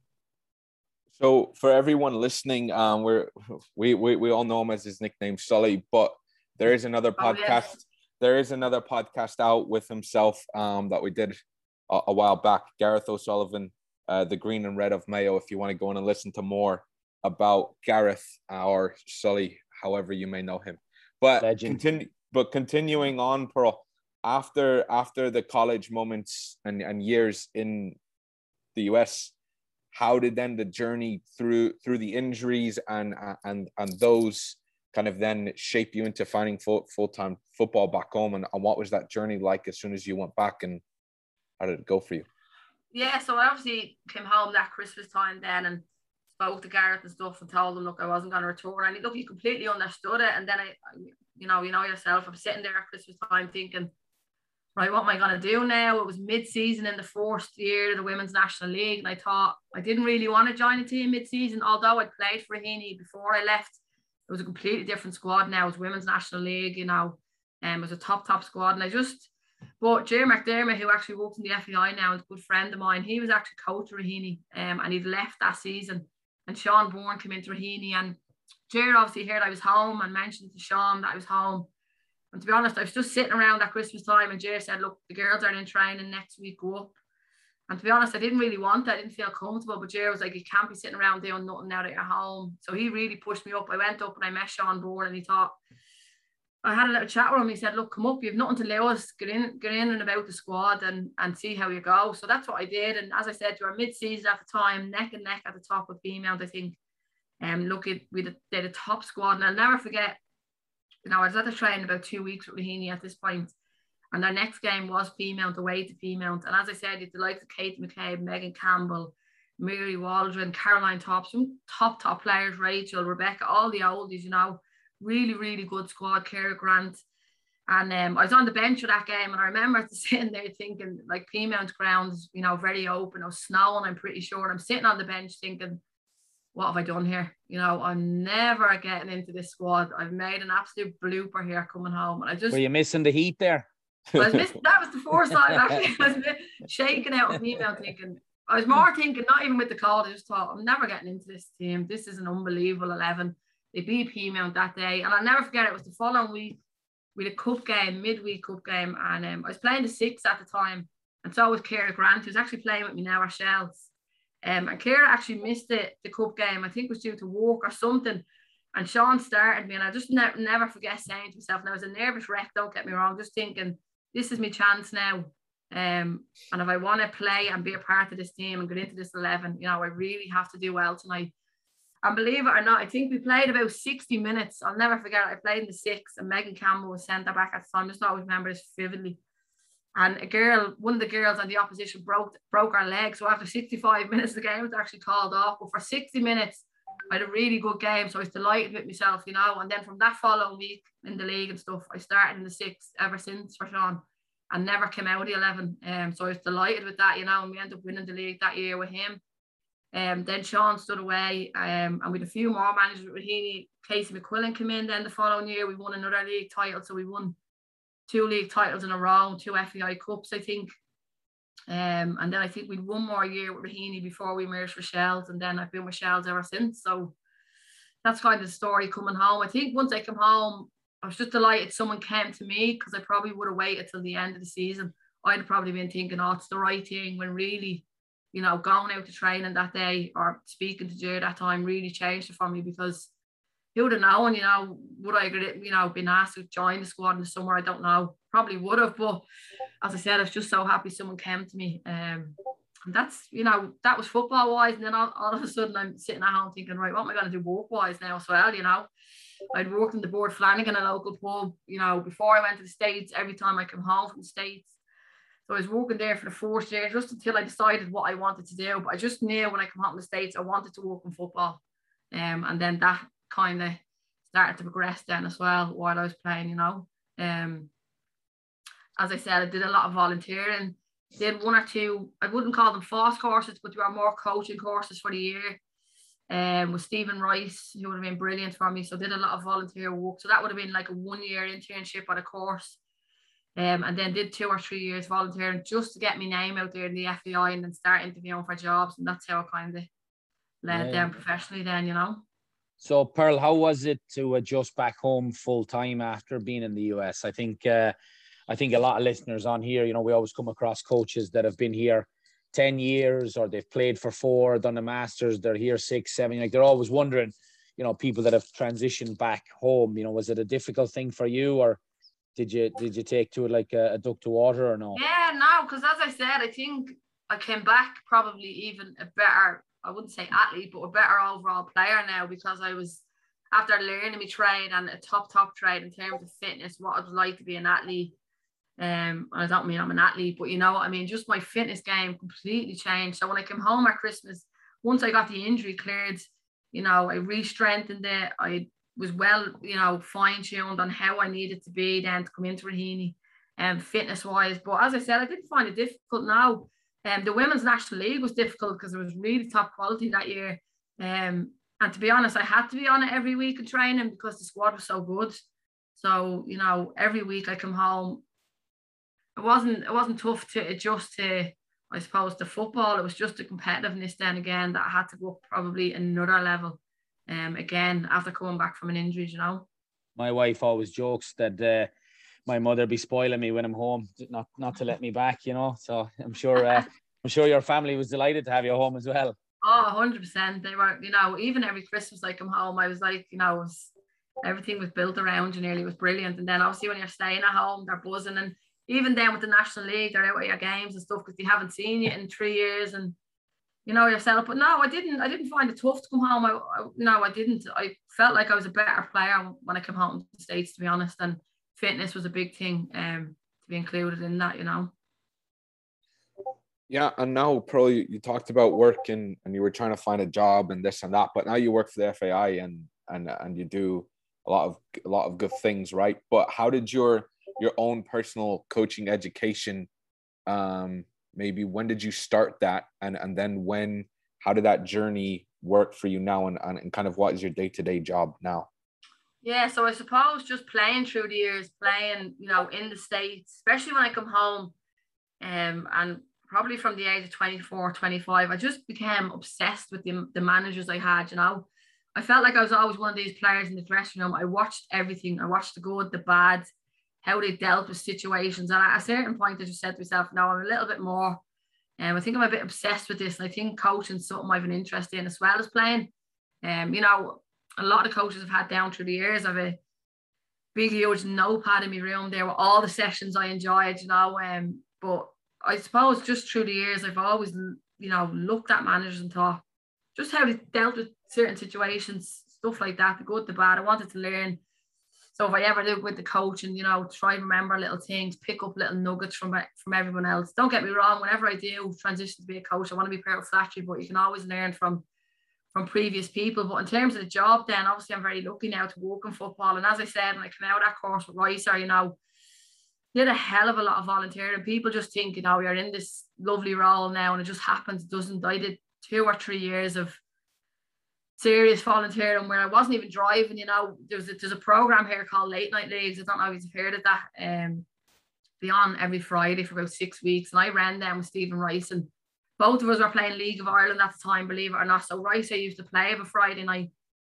So for everyone listening, we all know him as his nickname Sully, but there is another podcast. Yes. There is another podcast out with himself that we did a while back. Gareth O'Sullivan, the Green and Red of Mayo. If you want to go in and listen to more about Gareth or Sully, however you may know him, but continuing on, Pearl. After the college moments and years in the US, how did then the journey through the injuries and those kind of then shape you into finding full-time football back home, and what was that journey like as soon as you went back, and how did it go for you? Yeah, so I obviously came home that Christmas time then and spoke to Gareth and stuff and told him, look, I wasn't going to return. And look, he completely understood it. And then I you know yourself, I'm sitting there at Christmas time thinking, right, what am I going to do now? It was mid-season in the 4th year of the Women's National League, and I thought I didn't really want to join a team mid-season, although I'd played for Raheny before I left. It was a completely different squad now. It was Women's National League, you know, it was a top squad. And but Jerry McDermott, who actually works in the FAI now, is a good friend of mine. He was actually coach of Raheny, and he'd left that season. And Sean Bourne came into Raheny, and Jerry obviously heard I was home and mentioned to Sean that I was home. And to be honest, I was just sitting around at Christmas time, and Jerry said, look, the girls are in training next week, go up. And to be honest, I didn't really want that. I didn't feel comfortable. But Jerry was like, you can't be sitting around doing nothing now that you're home. So he really pushed me up. I went up and I met Sean Bourne, and he thought, I had a little chat with him. He said, look, come up. You have nothing to lose. Get in and about the squad and see how you go. So that's what I did. And as I said, we were mid-season at the time, neck and neck at the top with Peamount, I think. Look, we did a top squad. And I'll never forget, you know, I was at the training about 2 weeks with Raheny at this point, and their next game was Peamount, away to Peamount. And as I said, the likes of Katie McCabe, Megan Campbell, Mary Waldron, Caroline Thompson, top players, Rachel, Rebecca, all the oldies, you know, really, really good squad, Cara Grant. And I was on the bench for that game, and I remember sitting there thinking, like, Peamount grounds, you know, very open, it was snowing, I'm pretty sure. And I'm sitting on the bench thinking, what have I done here? You know, I'm never getting into this squad. I've made an absolute blooper here coming home. And were you missing the heat there? That was the first time actually. I was shaking out of Peamount thinking, I was more thinking, not even with the cold, I just thought, I'm never getting into this team. This is an unbelievable 11. They beat Peamount that day. And I'll never forget, it was the following week. We had a cup game, midweek cup game. And I was playing the 6 at the time. And so was Cara Grant, who's actually playing with me now, our Shells. And Cara actually missed the cup game. I think it was due to work or something. And Sean started me, and I just never forget saying to myself, and I was a nervous wreck, don't get me wrong, just thinking, this is my chance now. And if I want to play and be a part of this team and get into this 11, you know, I really have to do well tonight. And believe it or not, I think we played about 60 minutes. I'll never forget it. I played in the 6, and Megan Campbell was centre back at the time. I just always remember this vividly. And one of the girls on the opposition broke her leg. So after 65 minutes, the game was actually called off. But for 60 minutes, I had a really good game. So I was delighted with myself, you know. And then from that following week in the league and stuff, I started in the 6 ever since for Sean, and never came out of the 11. So I was delighted with that, you know. And we ended up winning the league that year with him. Then Sean stood away, and we had a few more managers with Raheny. Casey McQuillan came in then the following year. We won another league title. So we won 2 league titles in a row, 2 FAI Cups, I think. And then I think we'd 1 more year with Raheny before we merged with Shells, and then I've been with Shells ever since. So that's kind of the story coming home. I think once I came home, I was just delighted someone came to me, because I probably would have waited till the end of the season. I'd have probably been thinking, oh, it's the right thing, when really, you know, going out to training that day or speaking to Joe that time really changed it for me, because who would have known, you know, would I, you know, been asked to join the squad in the summer? I don't know. Probably would have, but as I said, I was just so happy someone came to me. And that's, you know, that was football wise. And then all of a sudden I'm sitting at home thinking, right, what am I going to do work wise now as well, you know? I'd worked in the Board Flanagan, a local pub, you know, before I went to the States, every time I come home from the States. So I was working there for the first year, just until I decided what I wanted to do. But I just knew when I come home from the States, I wanted to work in football. And then that kind of started to progress then as well while I was playing, you know. As I said, I did a lot of volunteering, did one or two, I wouldn't call them FOSS courses, but there were more coaching courses for the year. With Stephen Rice, who would have been brilliant for me. So I did a lot of volunteer work. So that would have been like a 1-year internship at a course. And then did 2 or 3 years volunteering just to get my name out there in the FAI, and then start interviewing for jobs. And that's how I kind of led them professionally then, you know. So Pearl, how was it to adjust back home full time after being in the US? I think a lot of listeners on here, you know, we always come across coaches that have been here 10 years, or they've played for 4, done a master's, they're here 6, 7. Like, they're always wondering, you know, people that have transitioned back home, you know, was it a difficult thing for you, or did you take to it like a duck to water, or no? Yeah, no, because as I said, I think I came back probably even a better, I wouldn't say athlete, but a better overall player now, because I was, after learning my trade, and a top trade in terms of fitness, what it was like to be an athlete. I don't mean I'm an athlete, but you know what I mean, just my fitness game completely changed. So when I came home at Christmas, once I got the injury cleared, you know, I re-strengthened it. I was well, you know, fine-tuned on how I needed to be then to come into Raheny, fitness-wise. But as I said, I didn't find it difficult now. The Women's National League was difficult because it was really top quality that year. And to be honest, I had to be on it every week in training because the squad was so good. So, you know, every week I come home, it wasn't tough to adjust to, I suppose, the football. It was just the competitiveness then again that I had to go up probably another level. Again, after coming back from an injury, you know. My wife always jokes that my mother be spoiling me when I'm home, not to let me back, you know. So I'm sure your family was delighted to have you home as well. Oh, 100%. They were, you know, even every Christmas I come home, I was like, you know, everything was built around you nearly. It was brilliant. And then obviously when you're staying at home, they're buzzing. And even then with the National League, they're out at your games and stuff because they haven't seen you in 3 years, and you know yourself. But no, I didn't find it tough to come home. I felt like I was a better player when I came home to the States, to be honest. And fitness was a big thing to be included in that, you know. Yeah, and now, Pearl, you talked about work and you were trying to find a job and this and that, but now you work for the FAI and you do a lot of good things, right? But how did your own personal coaching education, maybe when did you start that, and then how did that journey work for you now, and kind of what is your day-to-day job now? Yeah, so I suppose just playing through the years, playing, you know, in the States, especially when I come home, and probably from the age of 24, 25, I just became obsessed with the managers I had, you know. I felt like I was always one of these players in the dressing room. I watched everything. I watched the good, the bad, how they dealt with situations. And at a certain point, I just said to myself, no, I'm a little bit more. I think I'm a bit obsessed with this. And I think coaching is something I have an interest in as well as playing. You know, a lot of coaches I've had down through the years. I have a big, huge notepad in my room there with all the sessions I enjoyed, you know. But I suppose just through the years, I've always, you know, looked at managers and thought just how they dealt with certain situations, stuff like that, the good, the bad. I wanted to learn. So if I ever do with the coach and, you know, try and remember little things, pick up little nuggets from everyone else. Don't get me wrong, whenever I do transition to be a coach, I want to be Pearl Slattery, but you can always learn from previous people. But in terms of the job then, obviously I'm very lucky now to work in football. And as I said, when I came out of that course with Ricer, you know, did a hell of a lot of volunteering. People just think, you know, you're in this lovely role now and it just happens. It doesn't. I did 2 or 3 years of serious volunteering where I wasn't even driving, you know. There's a program here called Late Night Leagues. I don't know if you've heard of that. Be on every Friday for about 6 weeks. And I ran them with Stephen Rice, and both of us were playing League of Ireland at the time, believe it or not. So Rice, I used to play of a Friday night.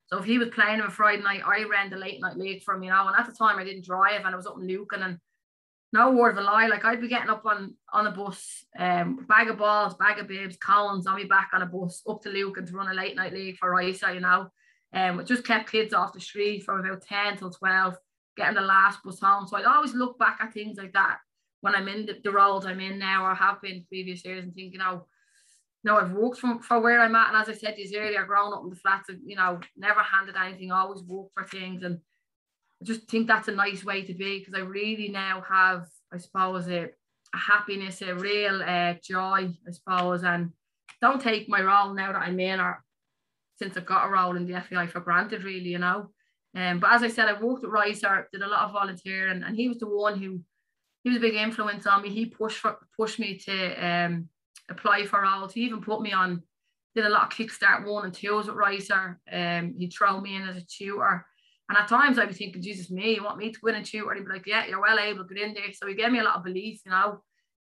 So if he was playing on a Friday night, I ran the late night league for him, you know. And at the time I didn't drive, and I was up in Lucan, and no word of a lie, like I'd be getting up on a bus, bag of balls, bag of bibs, Collins on me back on a bus up to Lucan to run a late night league for Risa, you know. It just kept kids off the street from about 10 till 12, getting the last bus home. So I'd always look back at things like that when I'm in the roles I'm in now, or have been previous years, and think, you know, I've worked for where I'm at. And as I said to you earlier, growing up in the flats, you know, never handed anything, always worked for things. And I just think that's a nice way to be, because I really now have, I suppose, a happiness, a real joy, I suppose, and don't take my role now that I'm in, or since I've got a role in the FAI, for granted, really, you know. But as I said, I worked with Ricer, did a lot of volunteering, and he was the one who, he was a big influence on me. He pushed me to apply for roles. He even put me on, did a lot of Kickstart 1 and 2s with Ricer. He'd throw me in as a tutor. And at times I'd be thinking, Jesus me, you want me to go in and tutor? And he'd be like, yeah, you're well able to get in there. So he gave me a lot of belief, you know.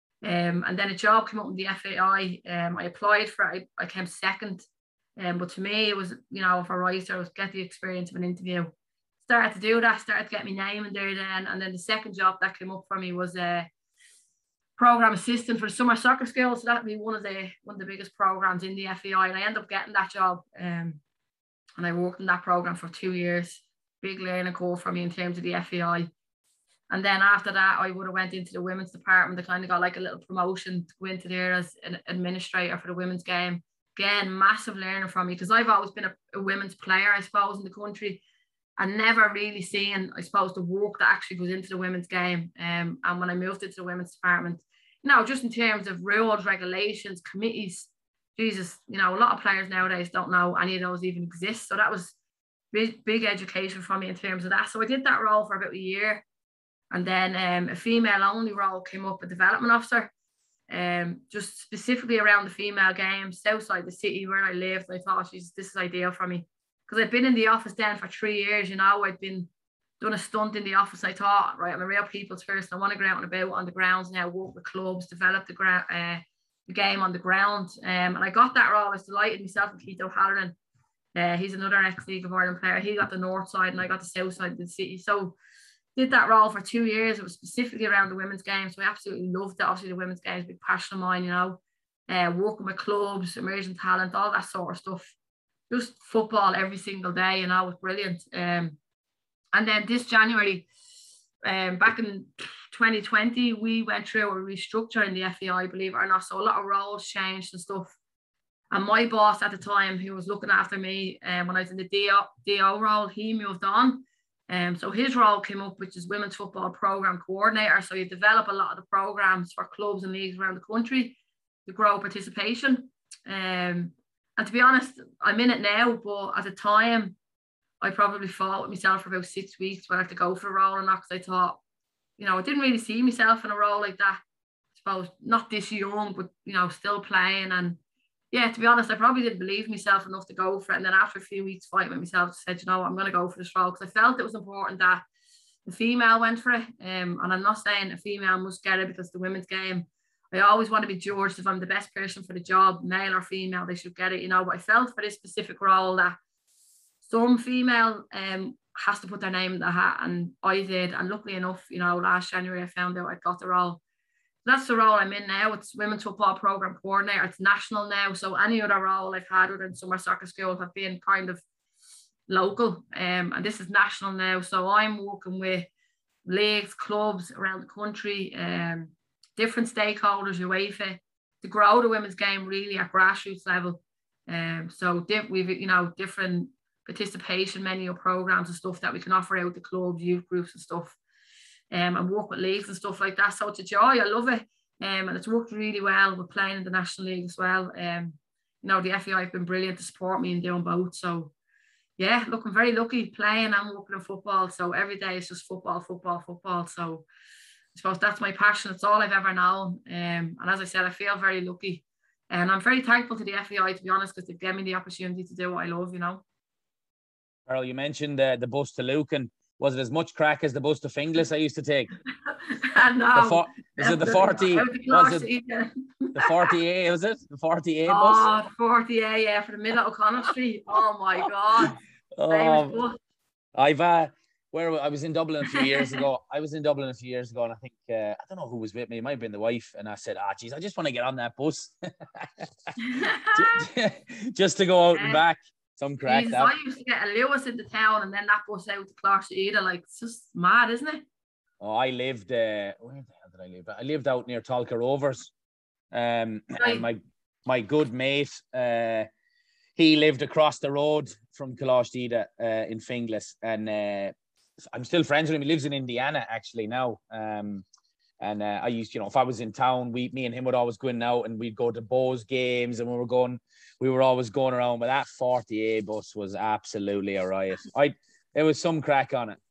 And then a job came up in the FAI. I applied for it. I came second. But to me, it was, you know, for Ricer, it was get the experience of an interview. Started to do that, started to get my name in there then. And then the second job that came up for me was a program assistant for the summer soccer schools. So that'd be one of the biggest programs in the FAI. And I ended up getting that job. And I worked in that program for 2 years. Big learning curve for me in terms of the FAI. And then after that, I would have went into the women's department. I kind of got like a little promotion to go into there as an administrator for the women's game. Again, massive learning from me, because I've always been a women's player, I suppose, in the country, and never really seen, I suppose, the work that actually goes into the women's game. And when I moved into the women's department, you know, just in terms of rules, regulations, committees, Jesus, you know, a lot of players nowadays don't know any of those even exist. So that was big education for me in terms of that. So I did that role for about a year. And then a female only role came up, a development officer, just specifically around the female game, south side the city where I lived. I thought, Jesus, this is ideal for me. Because I've been in the office then for 3 years, you know, I've been doing a stunt in the office. I thought, right, I'm a real people's person. I want to go out and about on the grounds now, work with clubs, develop the game on the ground. And I got that role. I was delighted. Myself and Keith O'Halloran, he's another ex-League of Ireland player. He got the north side and I got the south side of the city. So did that role for 2 years. It was specifically around the women's game. So I absolutely loved it. Obviously, the women's game is a big passion of mine, you know. Working with clubs, emerging talent, all that sort of stuff. Just football every single day, you know, it was brilliant. And then this January, back in 2020, we went through a restructure in the FAI, believe it or not. So a lot of roles changed and stuff. And my boss at the time, who was looking after me when I was in the DO role, he moved on. So his role came up, which is Women's Football Programme Coordinator. So you develop a lot of the programmes for clubs and leagues around the country to grow participation. And to be honest, I'm in it now, but at the time, I probably fought with myself for about 6 weeks whether I had to go for a role or not, because I thought, you know, I didn't really see myself in a role like that. I suppose not this young, but, you know, still playing. And yeah, to be honest, I probably didn't believe myself enough to go for it. And then after a few weeks fighting with myself, I said, you know, I'm going to go for this role, because I felt it was important that the female went for it. And I'm not saying a female must get it, because the women's game, I always want to be judged if I'm the best person for the job, male or female, they should get it, you know. But I felt for this specific role that some female has to put their name in the hat, and I did. And luckily enough, you know, last January I found out I got the role. That's the role I'm in now. It's Women's Football Programme Coordinator. It's national now. So any other role I've had within summer soccer schools have been kind of local. And this is national now. So I'm working with leagues, clubs around the country, different stakeholders, UEFA, to grow the women's game really at grassroots level. So we've, you know, different participation menu programs and stuff that we can offer out to clubs, youth groups and stuff, and work with leagues and stuff like that. So it's a joy. I love it. And it's worked really well with playing in the National League as well. You know, the FAI have been brilliant to support me in doing both. So yeah, look, I'm very lucky playing and working in football. So every day it's just football, football, football. So I suppose that's my passion. It's all I've ever known. And as I said, I feel very lucky. And I'm very thankful to the FAI, to be honest, because they've given me the opportunity to do what I love, you know. Pearl, you mentioned the bus to Lucan. Was it as much crack as the bus to Finglas I used to take? No. Is it the 40? Was it the 40A? Was it the 40A bus? Oh, the 40A, yeah, for the middle of O'Connell Street. Oh my God. Oh, I've where I was in Dublin a few years ago. And I think I don't know who was with me. It might have been the wife, and I said, geez, I just want to get on that bus, just to go out and back. Some crack. Jesus, I used to get a Lewis into town, and then that bus out to Clárstad. Like, it's just mad, isn't it? Oh, I lived. Where the hell did I live? I lived out near Tolka Rovers, and my good mate, he lived across the road from Clárstad in Finglas, and I'm still friends with him. He lives in Indiana actually now. And I used, if I was in town, me and him would always go in out, and we'd go to Bows games, and we were always going around. But that 40A bus was absolutely a riot. There was some crack on it.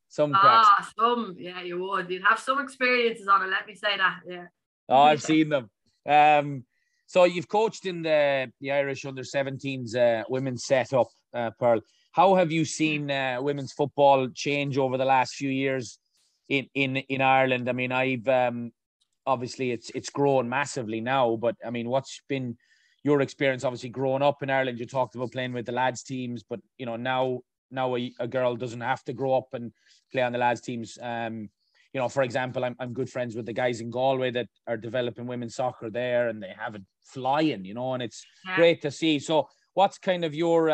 Yeah, you would. You'd have some experiences on it. Let me say that. Yeah. Oh, I've seen them. So you've coached in the Irish under-17s women's setup, Pearl. How have you seen women's football change over the last few years in Ireland? I mean, I've obviously it's grown massively now, but I mean, what's been your experience? Obviously, growing up in Ireland, you talked about playing with the lads teams, but now a girl doesn't have to grow up and play on the lads teams. For example, I'm good friends with the guys in Galway that are developing women's soccer there, and they have it flying, and it's great to see. So what's kind of your,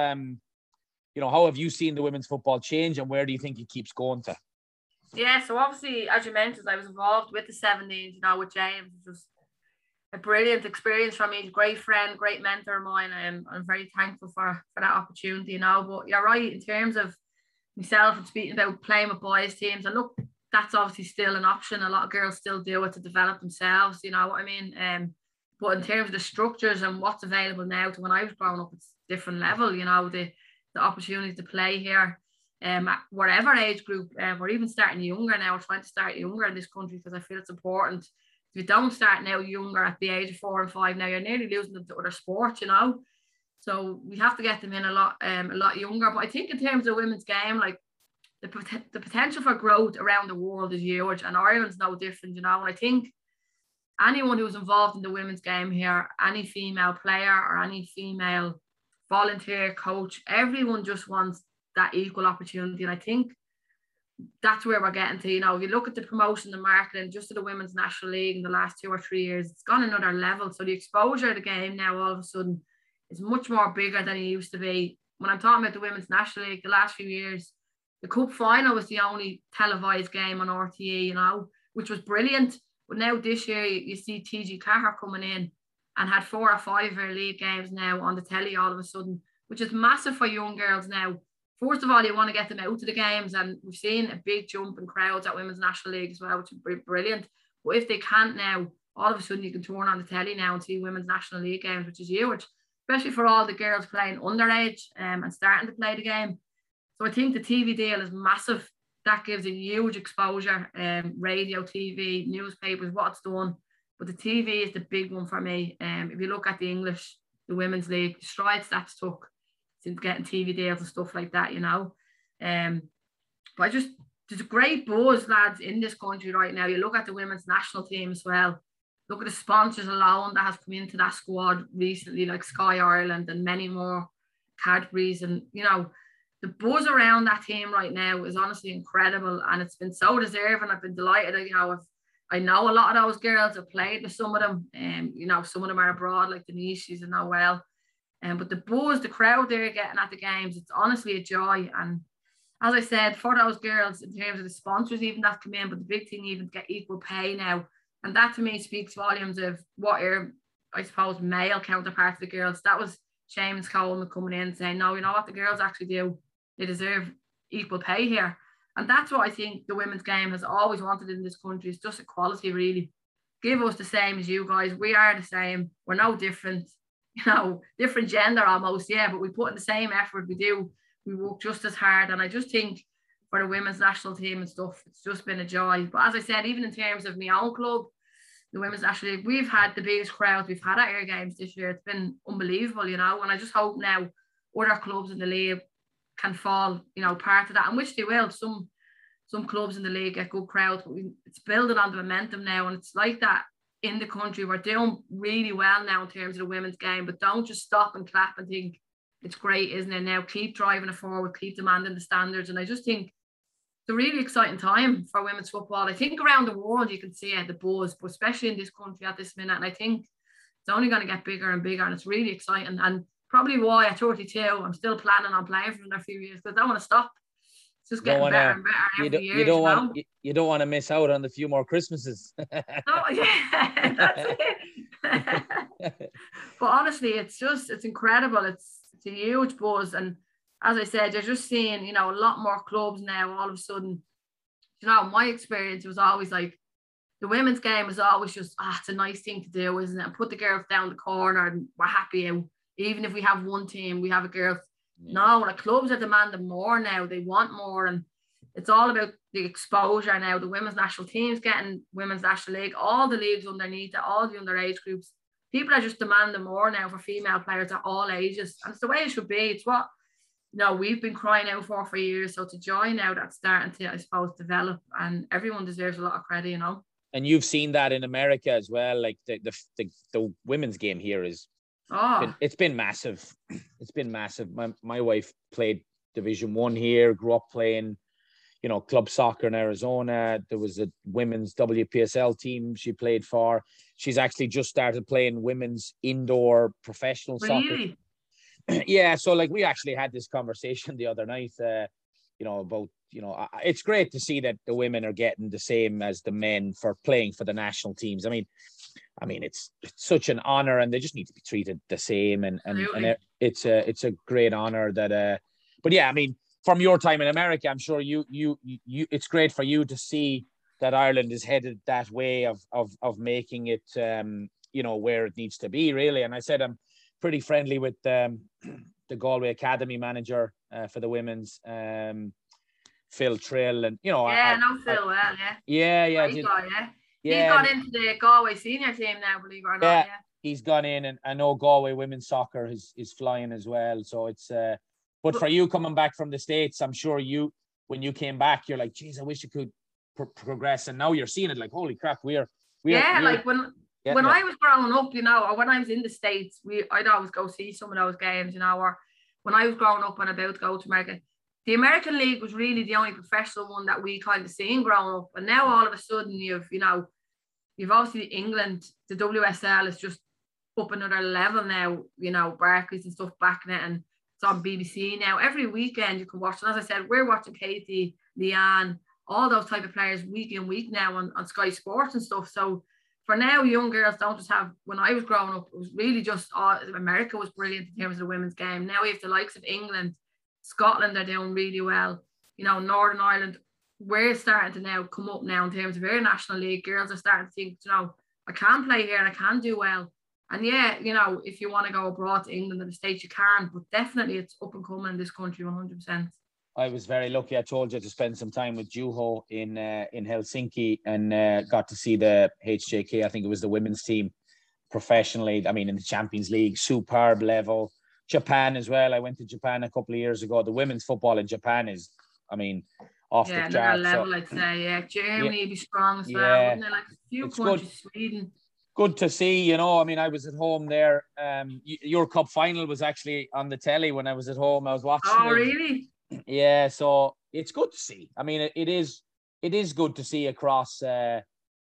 how have you seen the women's football change, and where do you think it keeps going to? Yeah, so obviously, as you mentioned, I was involved with the 17s, with James. It was a brilliant experience for me. He's a great friend, great mentor of mine. I'm very thankful for that opportunity, But you're right, in terms of myself and speaking about playing with boys teams, and look, that's obviously still an option. A lot of girls still do it to develop themselves, you know what I mean? But in terms of the structures and what's available now to when I was growing up, it's a different level, the opportunity to play here. At whatever age group, we're even starting younger now. We're trying to start younger in this country because I feel it's important. If you don't start now younger at the age of 4 and 5, now you're nearly losing them to other sports, So we have to get them in a lot younger. But I think in terms of women's game, like the potential for growth around the world is huge, and Ireland's no different, And I think anyone who's involved in the women's game here, any female player or any female volunteer coach, everyone just wants that equal opportunity. And I think that's where we're getting to. If you look at the promotion, the marketing, just to the Women's National League in the last 2 or 3 years, it's gone another level. So the exposure of the game now all of a sudden is much more bigger than it used to be. When I'm talking about the Women's National League, the last few years, the Cup final was the only televised game on RTE, which was brilliant. But now this year, you see TG Carr coming in and had 4 or 5 of our league games now on the telly all of a sudden, which is massive for young girls now. First of all, you want to get them out to the games, and we've seen a big jump in crowds at Women's National League as well, which is brilliant. But if they can't now, all of a sudden you can turn on the telly now and see Women's National League games, which is huge, especially for all the girls playing underage and starting to play the game. So I think the TV deal is massive. That gives a huge exposure, radio, TV, newspapers, what it's done. But the TV is the big one for me. If you look at the Women's League, the strides that's took since getting TV deals and stuff like that, But there's a great buzz, lads, in this country right now. You look at the women's national team as well. Look at the sponsors alone that has come into that squad recently, like Sky Ireland and many more, Cadbury's. And, the buzz around that team right now is honestly incredible. And it's been so deserving. I've been delighted. I know a lot of those girls have played with some of them. Some of them are abroad, like Denise, she's in Noel. But the buzz, the crowd they're getting at the games, it's honestly a joy. And as I said, for those girls, in terms of the sponsors even that come in, but the big thing even to get equal pay now. And that to me speaks volumes of what your, I suppose, male counterparts of the girls. That was Seamus Coleman coming in saying, no, you know what the girls actually do? They deserve equal pay here. And that's what I think the women's game has always wanted in this country. It's just equality, really. Give us the same as you guys. We are the same. We're no different. Different gender almost, yeah, but we put in the same effort. We work just as hard. And I just think for the women's national team and stuff, it's just been a joy. But as I said, even in terms of my own club, the Women's National League, we've had the biggest crowds we've had at our games this year. It's been unbelievable, and I just hope now other clubs in the league can fall, part of that, and which they will. Some clubs in the league get good crowds, but it's building on the momentum now, and it's like that in the country. We're doing really well now in terms of the women's game, but don't just stop and clap and think it's great, isn't it? Now keep driving it forward, keep demanding the standards. And I just think it's a really exciting time for women's football. I think around the world you can see the buzz, but especially in this country at this minute. And I think it's only going to get bigger and bigger, and it's really exciting. And probably why at 32, I'm still planning on playing for another few years, because I don't want to stop. It's just getting better and better every year. You don't want to miss out on the few more Christmases. Oh yeah, that's it. But honestly, it's incredible. It's a huge buzz, and as I said, you're just seeing, you know, a lot more clubs now. All of a sudden, you know, my experience was always like the women's game was always just it's a nice thing to do, isn't it? And put the girls down the corner, and we're happy. And even if we have one team, we have a girl. Yeah. No, the clubs are demanding more now. They want more, and it's all about the exposure now. The women's national teams getting women's national league, all the leagues underneath it, all the underage groups. People are just demanding more now for female players at all ages, and it's the way it should be. It's what, you know, we've been crying out for years. So to join now, that's starting to, I suppose, develop, and everyone deserves a lot of credit, you know. And you've seen that in America as well. Like the women's game here is. It's been massive. It's been massive. My wife played Division 1 here, grew up playing, you know, club soccer in Arizona. There was a women's WPSL team she played for. She's actually just started playing women's indoor professional soccer. Yeah, so like we actually had this conversation the other night, you know, about, you know, it's great to see that the women are getting the same as the men for playing for the national teams. I mean, it's such an honor, and they just need to be treated the same. And it's a great honor that. But yeah, I mean, from your time in America, I'm sure you it's great for you to see that Ireland is headed that way of making it, you know, where it needs to be, really. And I said I'm pretty friendly with the Galway Academy manager for the women's. Phil Trill, and you know, Phil well, yeah. He's got into the Galway senior team now, believe it or not. Yeah, he's gone in, and I know Galway women's soccer is flying as well. So it's but for you coming back from the States, I'm sure when you came back, you're like, geez, I wish you could progress, and now you're seeing it like, holy crap, we're like when I was growing up, you know, or when I was in the States, I'd always go see some of those games, you know, or when I was growing up and about to go to America. The American League was really the only professional one that we kind of seen growing up. And now all of a sudden you've obviously England, the WSL is just up another level now, you know, Barclays and stuff backing it, and it's on BBC now. Every weekend you can watch. And as I said, we're watching Katie, Leanne, all those type of players week in, week now on Sky Sports and stuff. So for now, young girls don't just have, when I was growing up, it was really just, America was brilliant in terms of the women's game. Now we have the likes of England, Scotland are doing really well. You know, Northern Ireland, we're starting to now come up now in terms of our national league. Girls are starting to think, you know, I can play here and I can do well. And yeah, you know, if you want to go abroad to England or the States, you can. But definitely it's up and coming in this country, 100%. I was very lucky. I told you to spend some time with Juho in Helsinki, and got to see the HJK. I think it was the women's team professionally. I mean, in the Champions League, superb level. Japan as well. I went to Japan a couple of years ago. The women's football in Japan is, I mean, off the charts. Level, I'd say. Yeah, Germany be strong as well. Wouldn't it? Like a few countries, Sweden. Good to see, you know. I mean, I was at home there. Your cup final was actually on the telly when I was at home. I was watching. Oh, really? Yeah, so it's good to see. I mean, it is good to see across the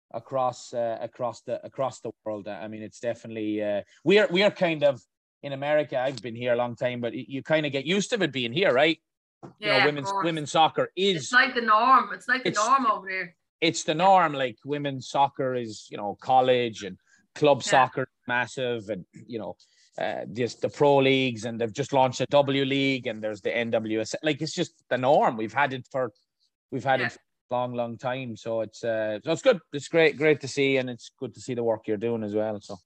world. I mean, it's definitely we are kind of in America. I've been here a long time, but you kind of get used to it being here, right? Yeah, you know, women's soccer is. It's like the norm. It's like the norm over here. It's the norm. Like women's soccer is, you know, college and club soccer massive, and you know, just the pro leagues, and they've just launched a W League, and there's the NWS. Like it's just the norm. We've had it for a long time. So it's good. It's great to see, and it's good to see the work you're doing as well. So.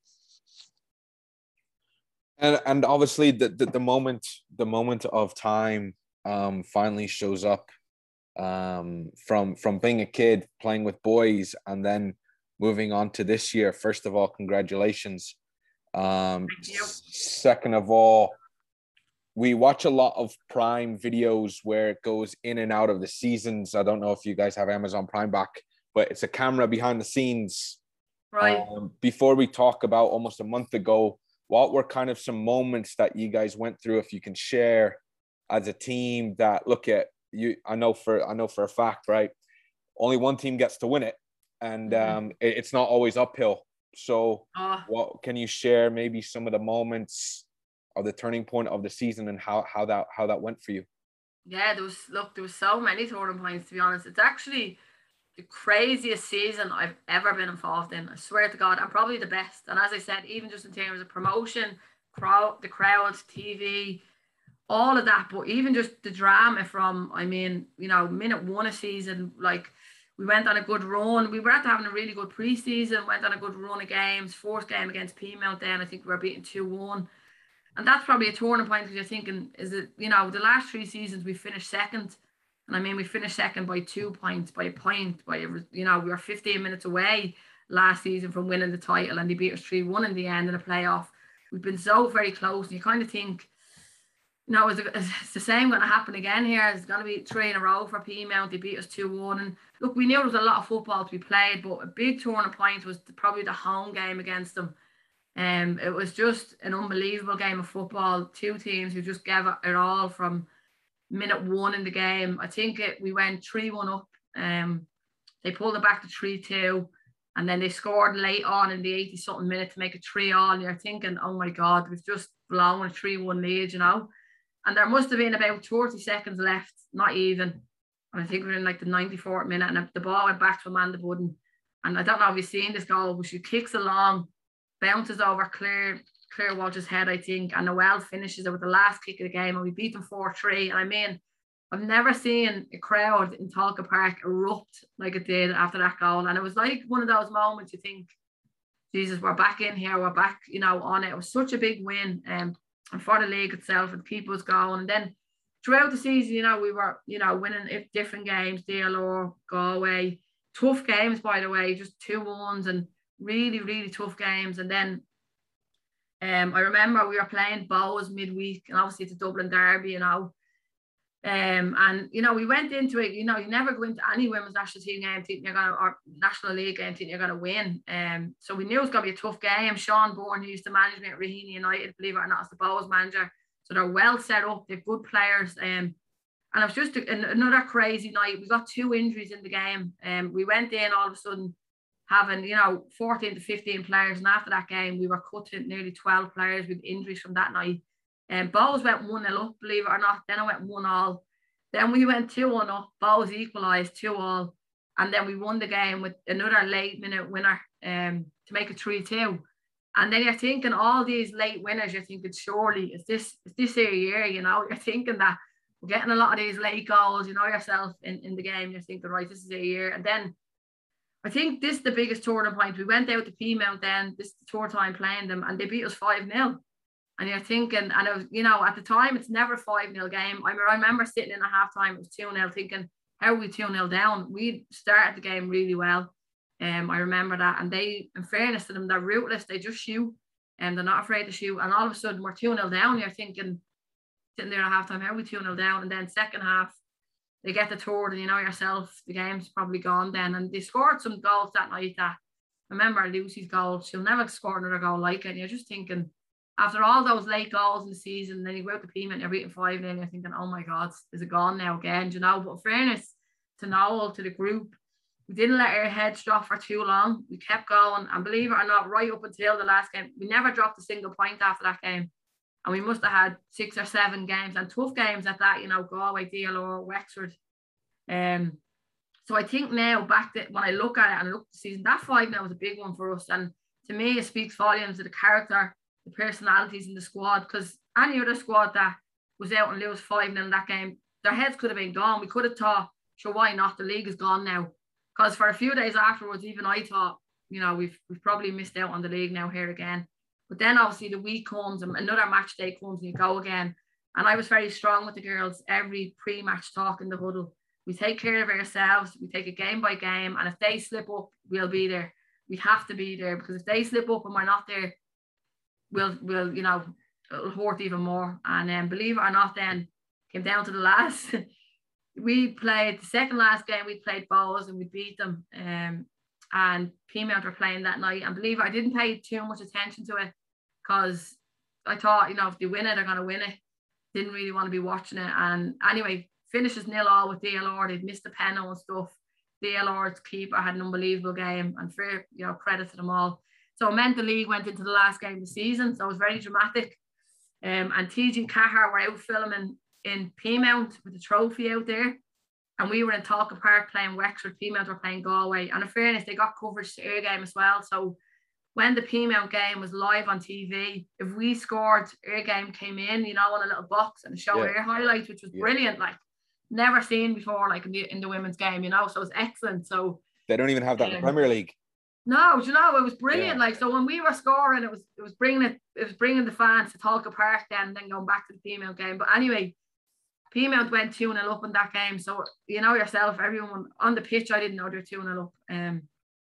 And obviously the moment of time finally shows up, from being a kid playing with boys and then moving on to this year. First of all, congratulations. Thank you. Second of all, we watch a lot of Prime videos where it goes in and out of the seasons. I don't know if you guys have Amazon Prime back, but it's a camera behind the scenes. Right. Before we talk about almost a month ago, what were kind of some moments that you guys went through, if you can share as a team, that look at you? I know for a fact, right? Only one team gets to win it, and it's not always uphill. So what can you share maybe some of the moments of the turning point of the season and how that went for you? Yeah, there was so many turning points, to be honest. It's actually the craziest season I've ever been involved in. I swear to God, I'm probably the best. And as I said, even just in terms of promotion, the crowds, TV, all of that, but even just the drama from, I mean, you know, minute one of season, like, we went on a good run. We were after having a really good preseason, went on a good run of games. Fourth game against Peamount then, I think we were beaten 2-1. And that's probably a turning point, because you're thinking, is it, you know, the last 3 seasons we finished second. And I mean, we finished second by 2 points, by a point, you know, we were 15 minutes away last season from winning the title, and they beat us 3-1 in the end in the playoff. We've been so very close, and you kind of think, you know, is the same going to happen again here? It's going to be 3 in a row for Peamount. They beat us 2-1. And look, we knew there was a lot of football to be played, but a big turning point was probably the home game against them. It was just an unbelievable game of football. 2 teams who just gave it all from minute 1 in the game. I think we went 3-1 up. They pulled it back to 3-2. And then they scored late on in the 80-something minute to make it 3-3. And you're thinking, oh my God, we've just blown a 3-1 lead, you know. And there must have been about 30 seconds left, not even. And I think we were in like the 94th minute, and the ball went back to Amanda Budden. And I don't know if you've seen this goal, but she kicks along, bounces over Claire Walsh's head, I think, and Noelle finishes it with the last kick of the game, and we beat them 4-3. And I mean, I've never seen a crowd in Talca Park erupt like it did after that goal. And it was like one of those moments you think, Jesus, we're back in here, we're back, you know, on it. It was such a big win. And for the league itself, and keep us going. And then throughout the season, you know, we were, you know, winning different games, DLR, Galway, tough games, by the way, just 2-1s and really, really tough games. And then I remember we were playing Bohs midweek, and obviously it's a Dublin derby, you know. And you know, we went into it, you know, you never go into any women's national team game thinking you're gonna, or national league game thinking you're gonna win. So we knew it was gonna be a tough game. Sean Bourne, who used to manage me at Raheny United, believe it or not, is the Bohs manager. So they're well set up, they've good players. And it was just another crazy night. We got 2 injuries in the game. We went in all of a sudden having, you know, 14 to 15 players, and after that game we were cut to nearly 12 players with injuries from that night. And Bohs went 1-0 up, believe it or not. Then I went 1-1. Then we went 2-1 up. Bohs equalised 2-2. And then we won the game with another late minute winner to make it 3-2. And then you're thinking, all these late winners, you're thinking, surely, is this their year? You know, you're thinking that we're getting a lot of these late goals, you know yourself, in the game. You're thinking, right, this is their year. And then I think this is the biggest turning point. We went out to Peamount then, this is the 3rd time playing them, and they beat us 5-0. And you're thinking, and it was, you know, at the time, it's never a 5-0 game. I remember sitting in a half-time, it was 2-0, thinking, how are we 2-0 down? We started the game really well. I remember that. And they, in fairness to them, they're ruthless. They just shoot, and they're not afraid to shoot. And all of a sudden, we're 2-0 down. You're thinking, sitting there at half-time, how are we 2-0 down? And then second half, they get the third, and you know yourself, the game's probably gone then. And they scored some goals that night that, remember Lucy's goal, she'll never score another goal like it. And you're just thinking, after all those late goals in the season, then you go out to Peamount, you're beating 5-0, and you're thinking, oh my God, is it gone now again? You know, but in fairness to Noel, to the group, we didn't let our heads drop for too long. We kept going, and believe it or not, right up until the last game, we never dropped a single point after that game. And we must have had 6 or 7 games, and tough games at that, you know, Galway, DLR, Wexford. So I think now, when I look at it and look at the season, that 5-0 was a big one for us. And to me, it speaks volumes of the character, the personalities in the squad, because any other squad that was out and lose 5-0 in that game, their heads could have been gone. We could have thought, sure, why not? The league is gone now. Because for a few days afterwards, even I thought, you know, we've probably missed out on the league now here again. But then obviously the week comes and another match day comes and you go again. And I was very strong with the girls. Every pre-match talk in the huddle, we take care of ourselves. We take it game by game. And if they slip up, we'll be there. We have to be there, because if they slip up and we're not there, we'll you know, it'll hurt even more. And believe it or not, then came down to the last. We played the second last game. We played Bohs and we beat them. And Peamount were playing that night. And believe it, I didn't pay too much attention to it, because I thought, you know, if they win it, they're going to win it. Didn't really want to be watching it. And anyway, finishes 0-0 with DLR. They'd missed the penalty and stuff. DLR's keeper had an unbelievable game, and fair, you know, credit to them all. So it meant the league went into the last game of the season. So it was very dramatic. And TG and Cahar were out filming in Peamount with the trophy out there. And we were in Talca Park playing Wexford. Peamount were playing Galway. And in fairness, they got coverage to Air game as well. So when the Peamount game was live on TV, if we scored, Air game came in, you know, on a little box and showed Air highlights, which was brilliant. Like, never seen before, like in the women's game, you know. So it was excellent. So they don't even have that in the Premier League. No, you know, it was brilliant. Like, so when we were scoring, it was bringing the fans to Talca Park then going back to the Peamount game. But anyway, Peamount went 2-0 up in that game. So, you know yourself, everyone on the pitch, I didn't know they were 2-0 up. And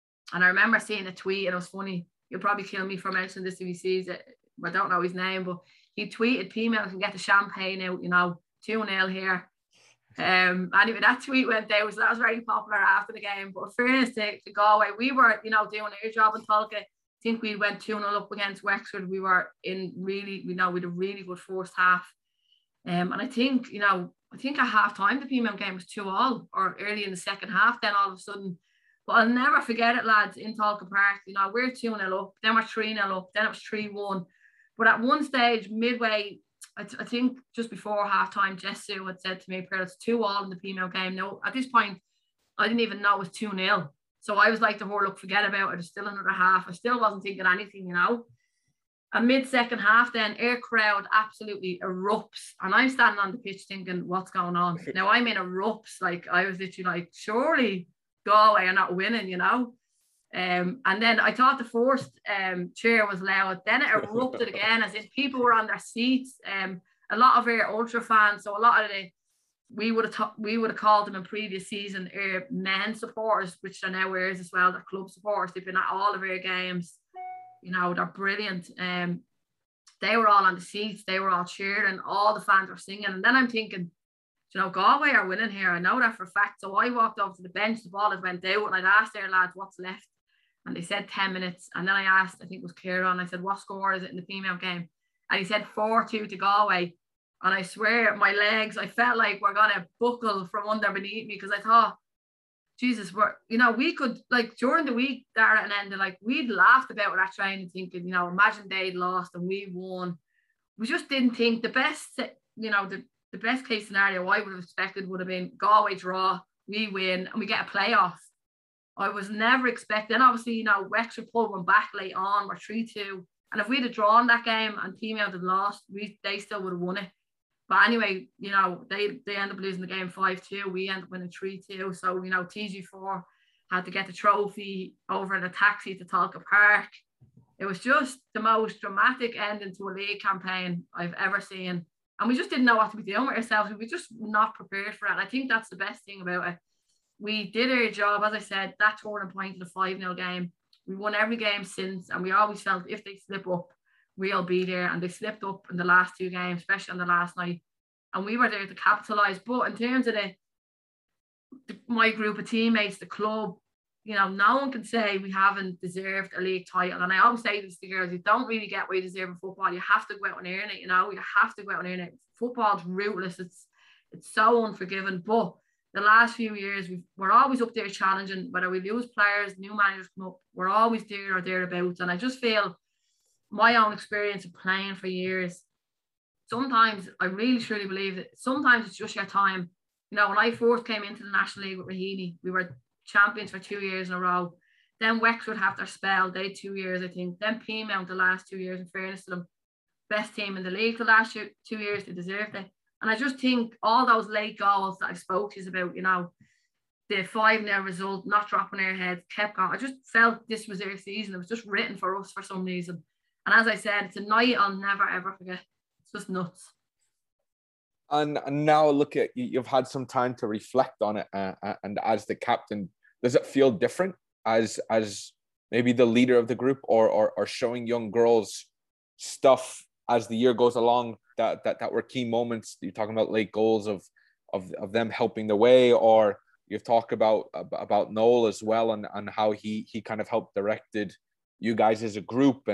I remember seeing a tweet, and it was funny. You'll probably kill me for mentioning this if he sees it. I don't know his name, but he tweeted, Peamount can get the champagne out, you know, 2-0 here. Anyway, that tweet went out, so that was very popular after the game. But in fairness to Galway, we were, you know, doing our job in Talca. I think we went 2-0 up against Wexford. We were in really, you know, we had a really good first half. And I think, you know, at half time the Peamount game was 2-2 or early in the second half, then all of a sudden. But I'll never forget it, lads, in Talca Park. You know, we're 2-0 up, then we're 3-0 up, then it was 3-1. But at one stage, midway, I think just before half-time, Jess Sue had said to me, it's 2-2 in the Peamount game. No, at this point, I didn't even know it was 2-0. So I was like to her, look, forget about it. There's still another half. I still wasn't thinking anything, you know. And mid-second half then, Air crowd absolutely erupts. And I'm standing on the pitch thinking, what's going on? Now I'm in erupts. Like, I was literally like, surely Galway are not winning, you know. And then I thought the first cheer was loud. Then it erupted again, as if people were on their seats. A lot of our ultra fans, so a lot of we would have called them in previous season our men supporters, which are now ours as well. They're club supporters. They've been at all of our games. You know, they're brilliant. They were all on the seats. They were all cheering. All the fans were singing. And then I'm thinking, you know, Galway are winning here. I know that for a fact. So I walked over to the bench. The ball had went out, and I'd asked their lads what's left. And they said 10 minutes. And then I asked, I think it was Kieran, I said, what score is it in the Peamount game? And he said 4-2 to Galway. And I swear, my legs, I felt like we're going to buckle from under beneath me, because I thought, Jesus, we could, like, during the week, Dara and Enda, like, we'd laughed about that training, thinking, you know, imagine they'd lost and we won. We just didn't think the best, you know, the best case scenario I would have expected would have been Galway draw, we win, and we get a playoff. I was never expecting. Obviously, you know, Wexford pulled one back late on. We're 3-2. And if we'd have drawn that game and Peamount had lost, they still would have won it. But anyway, you know, they end up losing the game 5-2. We end up winning 3-2. So, you know, TG4 had to get the trophy over in a taxi to Talca Park. It was just the most dramatic ending to a league campaign I've ever seen. And we just didn't know what to be doing with ourselves. We were just not prepared for it. And I think that's the best thing about it. We did our job, as I said, that turning point in the 5-0 game. We won every game since, and we always felt if they slip up, we'll be there. And they slipped up in the last two games, especially on the last night. And we were there to capitalise. But in terms of my group of teammates, the club, you know, no one can say we haven't deserved a league title. And I always say this to girls, you don't really get what you deserve in football. You have to go out and earn it, you know. You have to go out and earn it. Football's ruthless. It's so unforgiving. But the last few years, we're always up there challenging, whether we lose players, new managers come up, we're always there or thereabouts. And I just feel my own experience of playing for years, sometimes I really truly believe that sometimes it's just your time. You know, when I first came into the National League with Raheny, we were champions for 2 years in a row. Then Wexford have their spell, they 2 years, I think. Then Peamount the last 2 years, in fairness to them, best team in the league the last 2 years, they deserved it. And I just think all those late goals that I spoke to you about, you know, the 5-0 result, not dropping our heads, kept going. I just felt this was our season. It was just written for us for some reason. And as I said, it's a night I'll never, ever forget. It's just nuts. And now look at, you've had some time to reflect on it. And as the captain, does it feel different as maybe the leader of the group or showing young girls stuff as the year goes along that were key moments? You're talking about late goals of them helping the way, or you've talked about Noel as well, and how he kind of helped directed you guys as a group and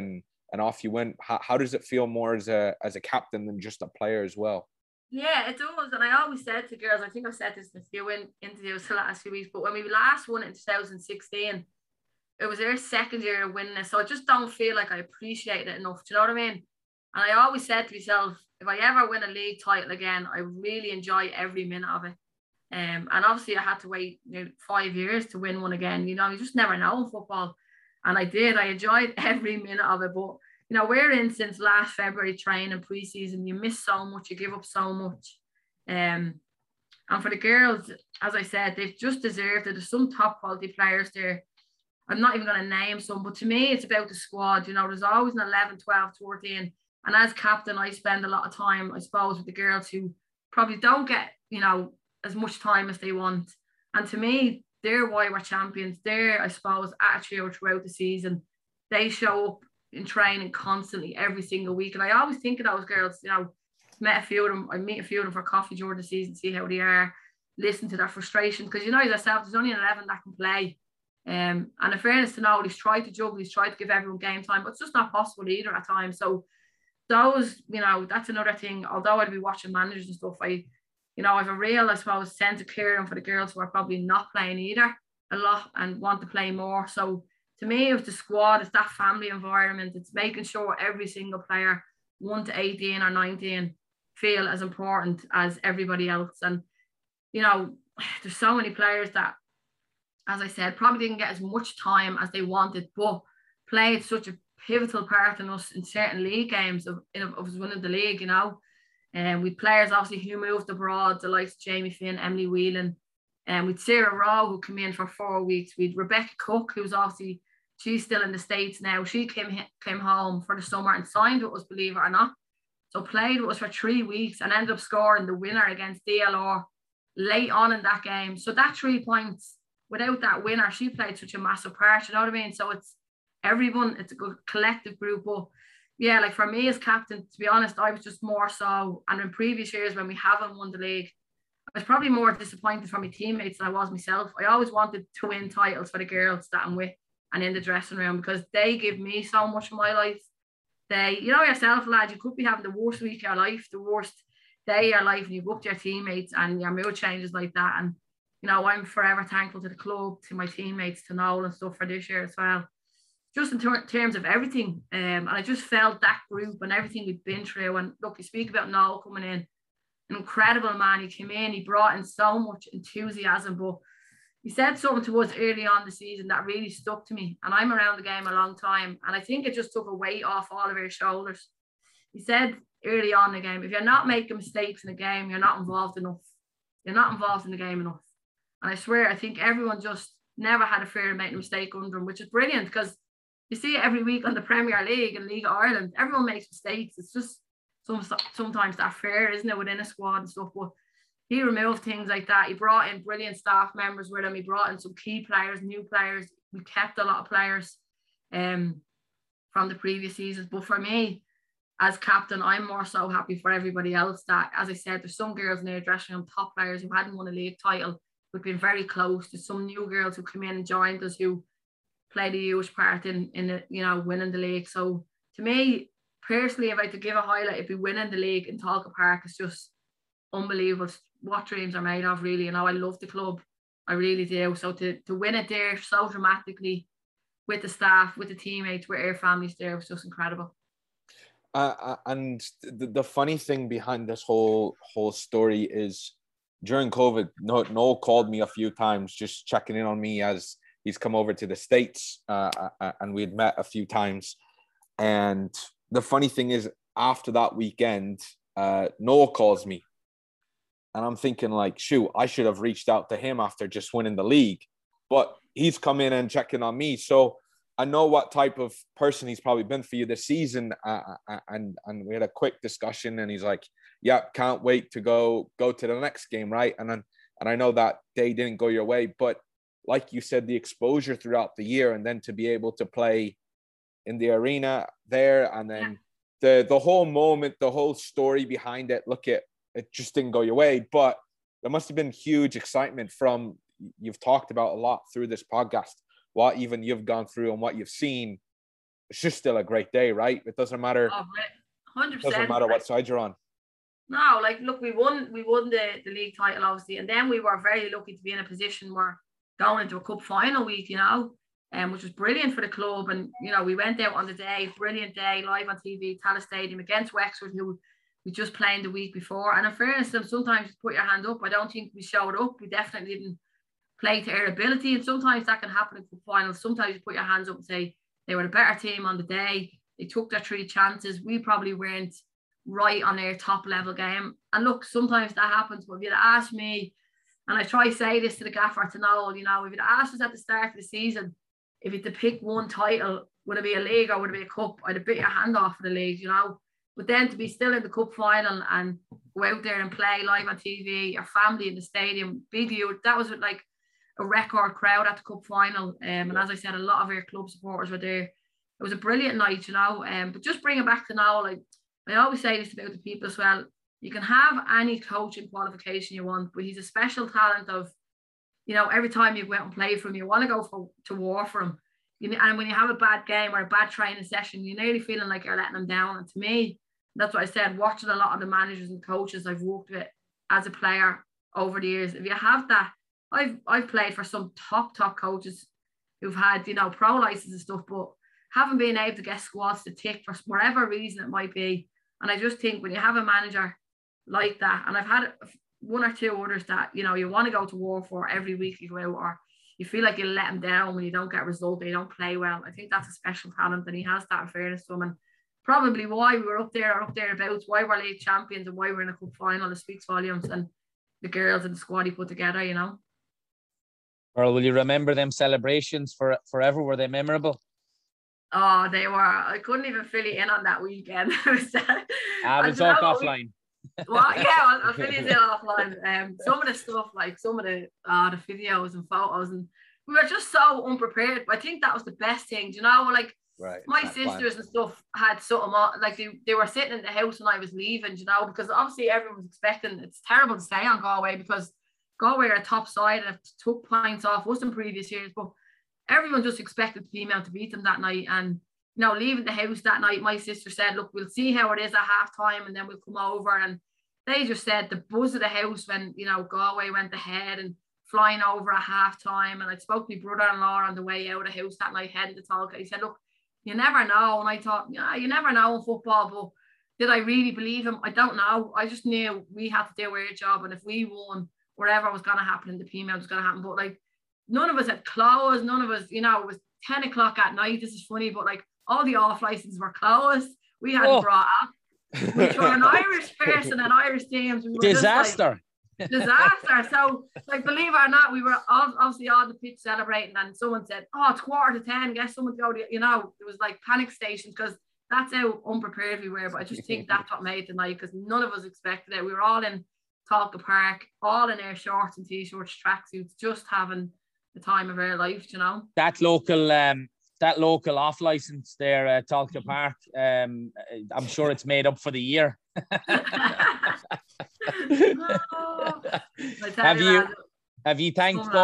and off you went. How does it feel more as a captain than just a player as well? Yeah, it does. And I always said to girls, I think I've said this in a few interviews the last few weeks, but when we last won it in 2016, it was their second year of winning it. So I just don't feel like I appreciate it enough. Do you know what I mean? And I always said to myself, if I ever win a league title again, I really enjoy every minute of it. And obviously I had to wait 5 years to win one again. You just never know in football. And I did. I enjoyed every minute of it. But, we're in since last February training pre-season. You miss so much. You give up so much. And for the girls, as I said, they've just deserved it. There's some top quality players there. I'm not even going to name some. But to me, it's about the squad. There's always an 11, 12, 14. And as captain, I spend a lot of time, I suppose, with the girls who probably don't get, as much time as they want. And to me, they're why we're champions. They're, I suppose, attitude throughout the season. They show up in training constantly every single week. And I always think of those girls, met a few of them. I meet a few of them for coffee during the season, see how they are, listen to their frustrations. Because, yourself, there's only 11 that can play. And in fairness to Noel, he's tried to juggle, he's tried to give everyone game time, but it's just not possible either at times. So those, that's another thing. Although I'd be watching managers and stuff, I have a real, I suppose, sense of caring for the girls who are probably not playing either a lot and want to play more. So to me, it's the squad, it's that family environment. It's making sure every single player, 1 to 18 or 19, feel as important as everybody else. And, there's so many players that, as I said, probably didn't get as much time as they wanted, but played such a pivotal part in us in certain league games of us winning the league, And with players obviously who moved abroad, the likes of Jamie Finn, Emily Whelan, and with Sarah Rowe, who came in for 4 weeks. With Rebecca Cook, who's obviously, she's still in the States now. She came home for the summer and signed with us, believe it or not. So played with us for 3 weeks and ended up scoring the winner against DLR late on in that game. So that 3 points, without that winner, she played such a massive part, you know what I mean? So it's everyone, it's a good collective group. But yeah, like for me as captain, to be honest, I was just more so, and in previous years when we haven't won the league, I was probably more disappointed for my teammates than I was myself. I always wanted to win titles for the girls that I'm with and in the dressing room, because they give me so much in my life. They, yourself, lad, you could be having the worst week of your life, the worst day of your life, and you go up to your teammates and your mood changes like that. And, I'm forever thankful to the club, to my teammates, to Noel and stuff for this year as well. Just in terms of everything. And I just felt that group and everything we've been through. And look, you speak about Noel coming in, an incredible man. He came in, he brought in so much enthusiasm, but he said something to us early on the season that really stuck to me. And I'm around the game a long time, and I think it just took a weight off all of our shoulders. He said early on in the game, if you're not making mistakes in the game, you're not involved enough. You're not involved in the game enough. And I swear, I think everyone just never had a fear of making a mistake under him, which is brilliant, because you see it every week on the Premier League and League of Ireland. Everyone makes mistakes. It's just sometimes that fear, isn't it, within a squad and stuff. But he removed things like that. He brought in brilliant staff members with him. He brought in some key players, new players. We kept a lot of players from the previous seasons. But for me, as captain, I'm more so happy for everybody else that, as I said, there's some girls in their dressing room, top players who hadn't won a league title, who've been very close. There's some new girls who come in and joined us who played a huge part in winning the league. So to me, personally, if I had to give a highlight, it'd be winning the league in Talca Park. It's just unbelievable what dreams are made of, really. I love the club. I really do. So to win it there so dramatically with the staff, with the teammates, with our families there, was just incredible. And the funny thing behind this whole story is during COVID, Noel called me a few times just checking in on me as he's come over to the States, and we had met a few times. And the funny thing is, after that weekend, Noel calls me. And I'm thinking like, shoot, I should have reached out to him after just winning the league. But he's come in and checking on me. So I know what type of person he's probably been for you this season. And we had a quick discussion and he's like, yeah, can't wait to go to the next game, right? And I know that day didn't go your way, but like you said, the exposure throughout the year and then to be able to play in the arena there and then the whole moment, the whole story behind it, it just didn't go your way, but there must have been huge excitement from, you've talked about a lot through this podcast, what even you've gone through and what you've seen. it's just still a great day, right? It doesn't matter. Oh, 100%. It doesn't matter what side you're on. No, like, look, we won the league title, obviously, and then we were very lucky to be in a position where going into a cup final week, you know, which was brilliant for the club. And, you know, we went out on the day, brilliant day, live on TV, Tallaght Stadium against Wexford, who we just played the week before. And in fairness to them, sometimes you put your hand up. I don't think we showed up. We definitely didn't play to our ability. And sometimes that can happen in cup finals. Sometimes you put your hands up and say they were the better team on the day. They took their 3 chances. We probably weren't right on their top level game. And look, sometimes that happens. But if you'd asked me, and I try to say this to the gaffer to know, you know, if you'd asked us at the start of the season, if you'd to pick one title, would it be a league or would it be a cup? I'd have bit your hand off for the league, you know. But then to be still in the cup final and go out there and play live on TV, your family in the stadium, big you, that was like a record crowd at the cup final. And as I said, a lot of our club supporters were there. It was a brilliant night, you know. But just bring it back to now, like, I always say this about the people as well. You can have any coaching qualification you want, but he's a special talent of, you know, every time you go out and play for him, you want to go to war for him. And when you have a bad game or a bad training session, you're nearly feeling like you're letting them down. And to me, that's what I said, watching a lot of the managers and coaches I've worked with as a player over the years. If you have that, I've played for some top coaches who've had, you know, pro licenses and stuff, but haven't been able to get squads to tick for whatever reason it might be. And I just think when you have a manager like that, and I've had 1 or 2 others that, you know, you want to go to war for every week you go out, or you feel like you let them down when you don't get a result or you don't play well. I think that's a special talent, and he has that, in fairness to him. And probably why we were up there or up thereabouts, why we're league champions and why we're in a cup final, it speaks volumes. And the girls and the squad he put together, you know. Earl, will you remember them celebrations forever? Were they memorable? Oh, they were. I couldn't even fill you in on that weekend. We'll talk offline. Well, yeah, I'll fill you in offline. Some of the stuff, like some of the videos and photos, and we were just so unprepared. But I think that was the best thing. Do you know, like, right, my sisters and stuff had something on, like they were sitting in the house when I was leaving, you know, because obviously everyone was expecting. It's terrible to say on Galway because Galway are a top side and have took points off us in previous years, but everyone just expected female to beat them that night. And, you know, leaving the house that night, my sister said, look, we'll see how it is at half time and then we'll come over. And they just said the buzz of the house when, you know, Galway went ahead and flying over at half time. And I spoke to my brother-in-law on the way out of the house that night, heading to Talca. He said, look, you never know. And I thought, yeah, you never know in football, but did I really believe him? I don't know. I just knew we had to do our job. And if we won, whatever was going to happen in the female was going to happen. But, like, none of us had clothes. None of us, you know, it was 10 o'clock at night. This is funny, but, like, all the off licenses were closed. We hadn't brought up. Which were an Irish person and Irish teams. We were disaster. Just, like, disaster. So, like, believe it or not, we were obviously on the pitch celebrating, and someone said, oh, it's 9:45, get someone to go to, you know, it was like panic stations because that's how unprepared we were. But I just think that's what made the night, because none of us expected it. We were all in Talca Park, all in our shorts and t-shirts, tracksuits, just having the time of our life, you know. That local off license there at Talca Park, I'm sure it's made up for the year. Have you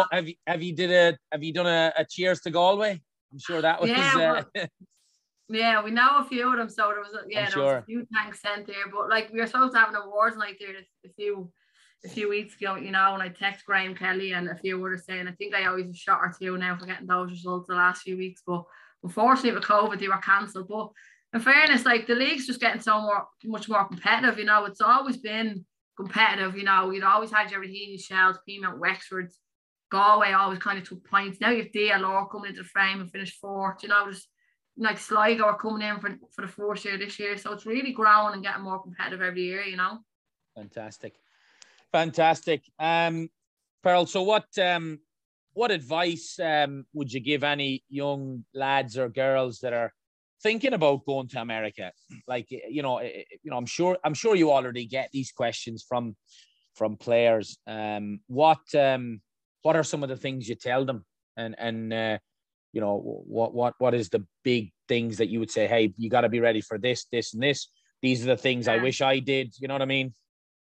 done a cheers to Galway? I'm sure that was yeah, we know a few of them, so there was a few thanks sent there, but, like, we were supposed to have an awards night there a few weeks ago, you know, and I text Graham Kelly and a few others saying I think I always a shot or two now for getting those results the last few weeks, but unfortunately with COVID they were cancelled. But in fairness, like, the league's just getting much more competitive, you know. It's always been competitive, you know. You'd always had your Raheny, Shells, Peamount, Wexford, Galway always kind of took points. Now you have DLR coming into the frame and finished 4th, you know. Just like Sligo are coming in for the 4th year this year, so it's really growing and getting more competitive every year, you know. Fantastic. Pearl, so what advice would you give any young lads or girls that are thinking about going to America? Like, you know, I'm sure you already get these questions from players. What are some of the things you tell them, and you know, what is the big things that you would say, hey, you got to be ready for this, and this. These are the things I wish I did. You know what I mean?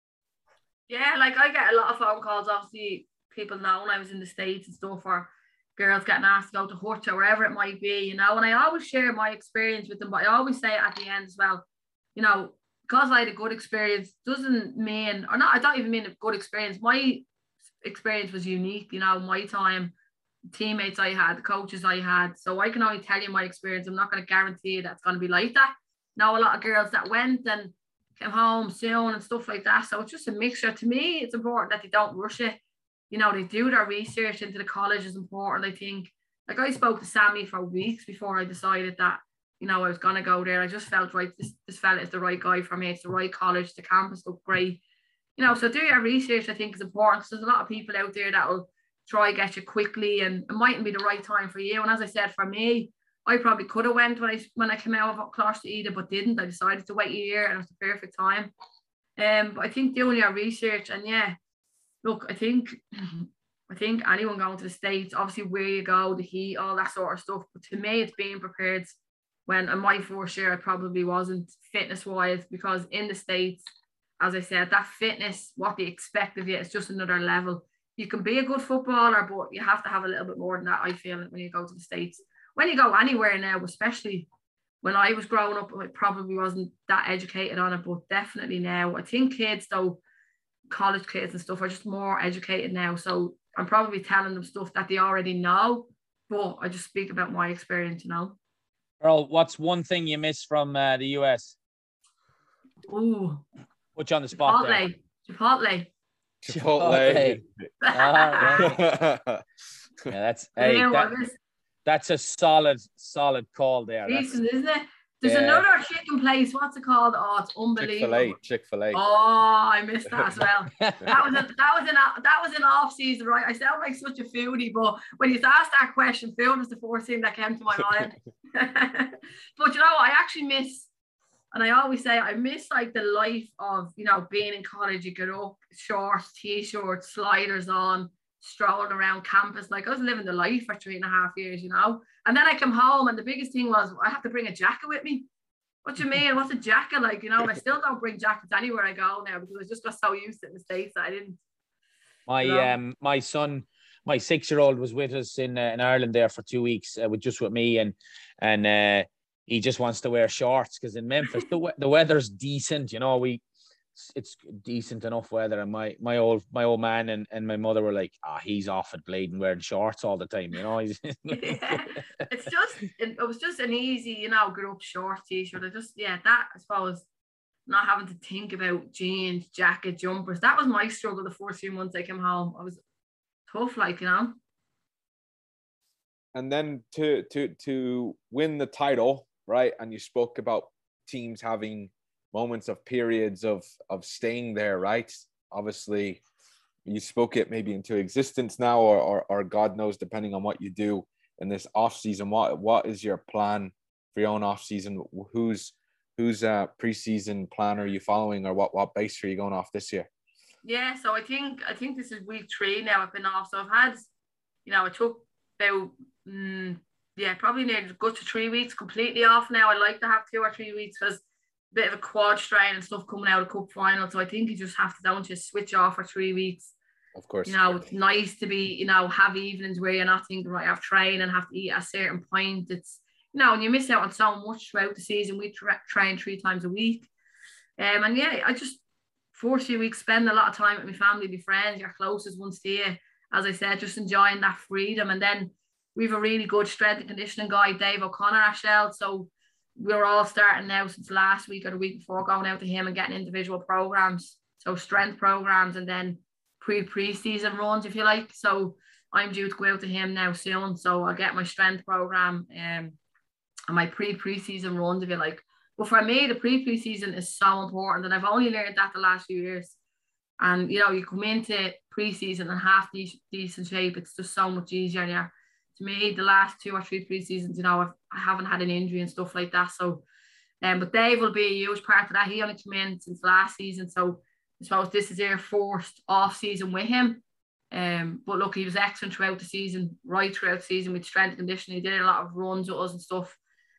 Yeah, like, I get a lot of phone calls. Obviously, people knowing I was in the States and stuff, or girls getting asked to go to Hutch or wherever it might be, you know, and I always share my experience with them, but I always say at the end as well, you know, because I had a good experience doesn't mean, or not, I don't even mean a good experience. My experience was unique, you know, my time, teammates I had, the coaches I had. So I can only tell you my experience. I'm not going to guarantee that it's going to be like that. Now, a lot of girls that went and came home soon and stuff like that. So it's just a mixture. To me, it's important that they don't rush it. You know, they do their research into the college is important, I think. Like I spoke to Sammy for weeks before I decided that, you know, I was going to go there. I just felt right. This fella is the right guy for me. It's the right college. The campus looked great. You know, so do your research, I think, is important because there's a lot of people out there that will try get you quickly and it mightn't be the right time for you. And as I said, for me, I probably could have went when I came out of Closter Eda, but didn't. I decided to wait a year and it was the perfect time. But I think doing your research and yeah, look, I think anyone going to the States, obviously where you go, the heat, all that sort of stuff. But to me, it's being prepared. When in my first year, I probably wasn't fitness-wise because in the States, as I said, that fitness, what they expect of you is just another level. You can be a good footballer, but you have to have a little bit more than that, I feel, when you go to the States. When you go anywhere now, especially when I was growing up, I probably wasn't that educated on it, but definitely now. I think kids, though, college kids and stuff are just more educated now. So I'm probably telling them stuff that they already know, but I just speak about my experience, you know. Earl, what's one thing you miss from the US? Ooh. Put you on the spot there. Chipotle. Chipotle. Yeah, that's a solid call there. Decent, isn't it? There's another chicken place. What's it called? Oh, it's unbelievable. Chick-fil-A. Oh, I missed that as well. that was an off season, right? I sound like such a foodie, but when you asked that question, food was the first thing that came to my mind. But you know, I actually miss, and I always say I miss like the life of, you know, being in college. You get up, shorts, t-shirts, sliders on, strolling around campus. Like I was living the life for 3.5 years, you know. And then I come home and the biggest thing was I have to bring a jacket with me. What do you mean? What's a jacket like? You know, I still don't bring jackets anywhere I go now because I just got so used to it in the States that I didn't. My son, my 6-year-old was with us in Ireland there for 2 weeks with me and he just wants to wear shorts because in Memphis the weather's decent, you know. It's decent enough weather, and my old man and my mother were like, he's off at Bladen wearing shorts all the time, you know. Yeah. It was just an easy, you know, get up short t-shirt. That I suppose, not having to think about jeans, jacket, jumpers. That was my struggle the first few months I came home. I was tough, like, you know. And then to win the title, right? And you spoke about teams having moments of periods of staying there, right? Obviously, you spoke it maybe into existence now, or God knows, depending on what you do in this off season. What is your plan for your own off season? Whose preseason plan are you following, or what base are you going off this year? Yeah, so I think this is week 3 now. I've been off, so I've had, you know, I took about probably near good to 3 weeks completely off now. I like to have 2 or 3 weeks because bit of a quad strain and stuff coming out of cup final, so I think you just have to don't just switch off for 3 weeks. Of course, you know, it's nice to be, you know, have evenings where you're not thinking, right, I have train and have to eat at a certain point. It's, you know, and you miss out on so much throughout the season. We train 3 times a week, and yeah, I just first few weeks spend a lot of time with my family, my friends, your closest ones to you, as I said, just enjoying that freedom. And then we have a really good strength and conditioning guy, Dave O'Connor, at Sheld, so we're all starting now since last week or the week before, going out to him and getting individual programs, so strength programs, and then pre-season runs, if you like. So I'm due to go out to him now soon, so I'll get my strength program and my pre-season runs, if you like. But for me, the pre-season is so important, and I've only learned that the last few years. And you know, you come into pre-season and half decent shape, it's just so much easier. And to me, the last 2 or 3 pre-seasons, you know, I haven't had an injury and stuff like that. So, but Dave will be a huge part of that. He only came in since last season, so I suppose this is their first off season with him. But look, he was excellent throughout the season, right throughout the season with strength and conditioning. He did a lot of runs with us and stuff,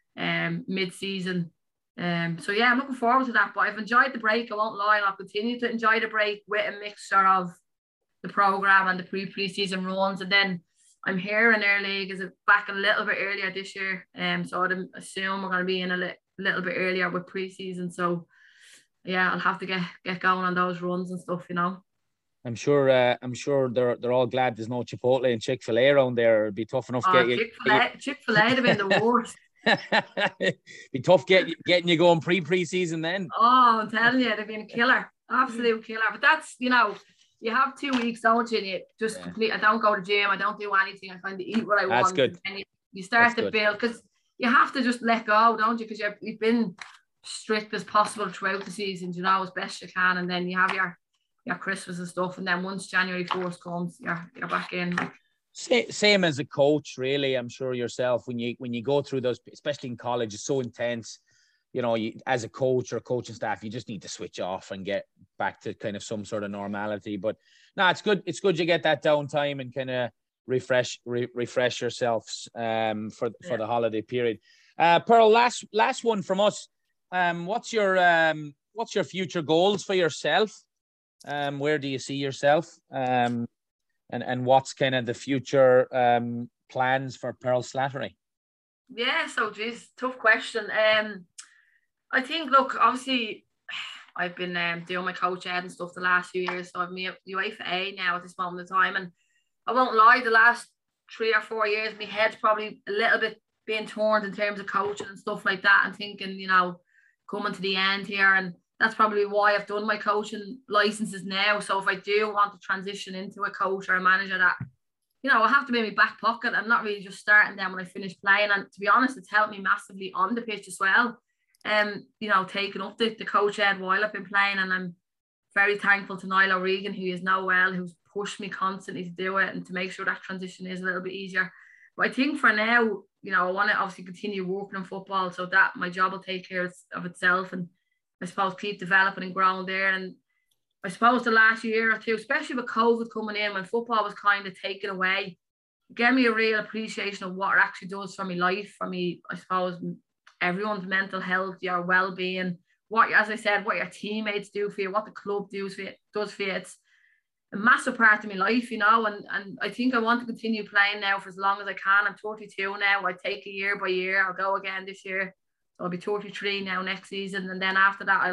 mid-season. So yeah, I'm looking forward to that. But I've enjoyed the break, I won't lie, and I'll continue to enjoy the break with a mixture of the program and the pre-season runs. And then I'm hearing their league is back a little bit earlier this year. So I'd assume we're going to be in a little bit earlier with pre-season. So yeah, I'll have to get going on those runs and stuff, you know. I'm sure they're all glad there's no Chipotle and Chick-fil-A around there. It'd be tough enough getting Chick-fil-A have been the worst. Be tough getting you going pre-season then. Oh, I'm telling you, they've been a killer, absolute killer. But that's, you know, you have 2 weeks, don't you? And you just complete. I don't go to gym. I don't do anything. I kind of eat what I want. That's good. And you start to build, because you have to just let go, don't you? Because you've been strict as possible throughout the season, you know, as best you can, and then you have your Christmas and stuff, and then once January 4th comes, you're back in. Same as a coach, really. I'm sure yourself, when you go through those, especially in college, it's so intense. You know, as a coach or coaching staff, you just need to switch off and get back to kind of some sort of normality. But no, it's good. It's good you get that downtime and kind of refresh yourselves for the holiday period. Pearl, last one from us. What's your future goals for yourself? Where do you see yourself? And what's kind of the future plans for Pearl Slattery? Yeah, so geez, tough question. I think, look, obviously, I've been doing my coach ed and stuff the last few years, so I'm UEFA A now at this moment in time, and I won't lie, the last 3 or 4 years, my head's probably a little bit being torn in terms of coaching and stuff like that, and thinking, you know, coming to the end here, and that's probably why I've done my coaching licenses now. So if I do want to transition into a coach or a manager, that, you know, I have to be in my back pocket. I'm not really just starting them when I finish playing. And to be honest, it's helped me massively on the pitch as well. You know, taking up the coach ed while I've been playing, and I'm very thankful to Niall O'Regan, who you know well, who's pushed me constantly to do it and to make sure that transition is a little bit easier. But I think for now, you know, I want to obviously continue working in football so that my job will take care of itself, and I suppose keep developing and growing there. And I suppose the last year or two, especially with COVID coming in, when football was kind of taken away, it gave me a real appreciation of what it actually does for my life, for me, I suppose, everyone's mental health, your well-being, what, as I said, what your teammates do for you, what the club does for you. It's a massive part of my life, you know, and I think I want to continue playing now for as long as I can. I'm 32 now. I take it year by year. I'll go again this year. So I'll be 33 now next season. And then after that,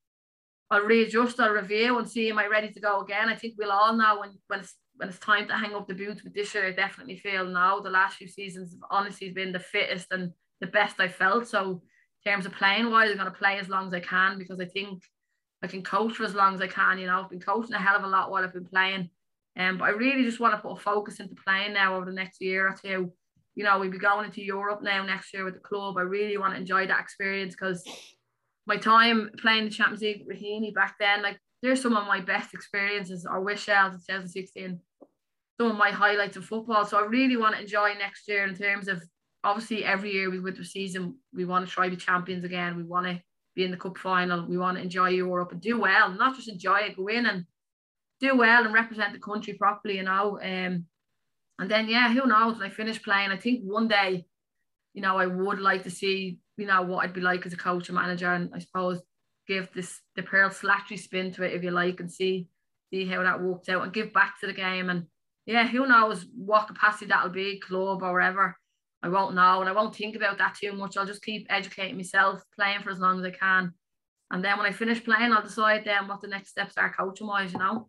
I'll readjust, I'll review and see, am I ready to go again? I think we'll all know when it's time to hang up the boots. But this year, I definitely feel now the last few seasons have honestly been the fittest and the best I felt. So in terms of playing wise, I'm going to play as long as I can, because I think I can coach for as long as I can. You know, I've been coaching a hell of a lot while I've been playing. But I really just want to put a focus into playing now over the next year or two. You know, we'll be going into Europe now next year with the club. I really want to enjoy that experience, because my time playing the Champions League with Heaney back then, like, there's some of my best experiences, or with Shels in 2016, some of my highlights of football. So I really want to enjoy next year in terms of, obviously, every year with the season, we want to try to be champions again. We want to be in the cup final. We want to enjoy Europe and do well, not just enjoy it, go in and do well and represent the country properly, you know. And then, yeah, who knows, when I finish playing, I think one day, you know, I would like to see, you know, what I'd be like as a coach and manager, and I suppose give the Pearl Slattery spin to it, if you like, and see how that works out and give back to the game. And yeah, who knows what capacity that'll be, club or wherever. I won't know, and I won't think about that too much. I'll just keep educating myself, playing for as long as I can. And then when I finish playing, I'll decide then what the next steps are coaching-wise, you know?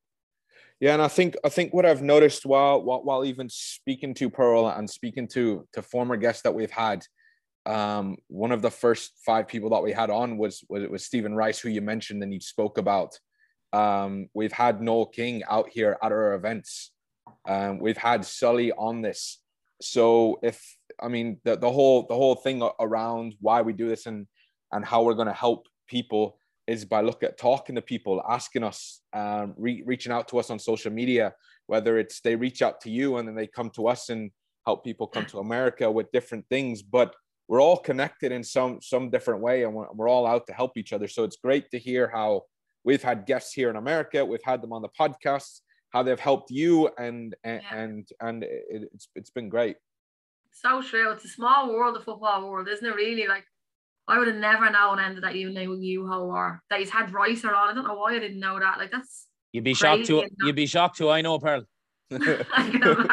Yeah, and I think what I've noticed while even speaking to Pearl and speaking to former guests that we've had, one of the first 5 people that we had on was Stephen Rice, who you mentioned and you spoke about. We've had Noel King out here at our events. We've had Sully on this. So the whole thing around why we do this and how we're going to help people is by talking to people, asking us, reaching out to us on social media, whether it's they reach out to you and then they come to us and help people come to America with different things. But we're all connected in some different way, and we're all out to help each other. So it's great to hear how we've had guests here in America, we've had them on the podcast, how they've helped you, and it's been great. So true. It's a small world, the football world, isn't it? Really, like, I would have never known ended that you knew Yuho, or that he's had Ricer on. I don't know why I didn't know that. Like, that's you'd be shocked too. I know, Pearl. I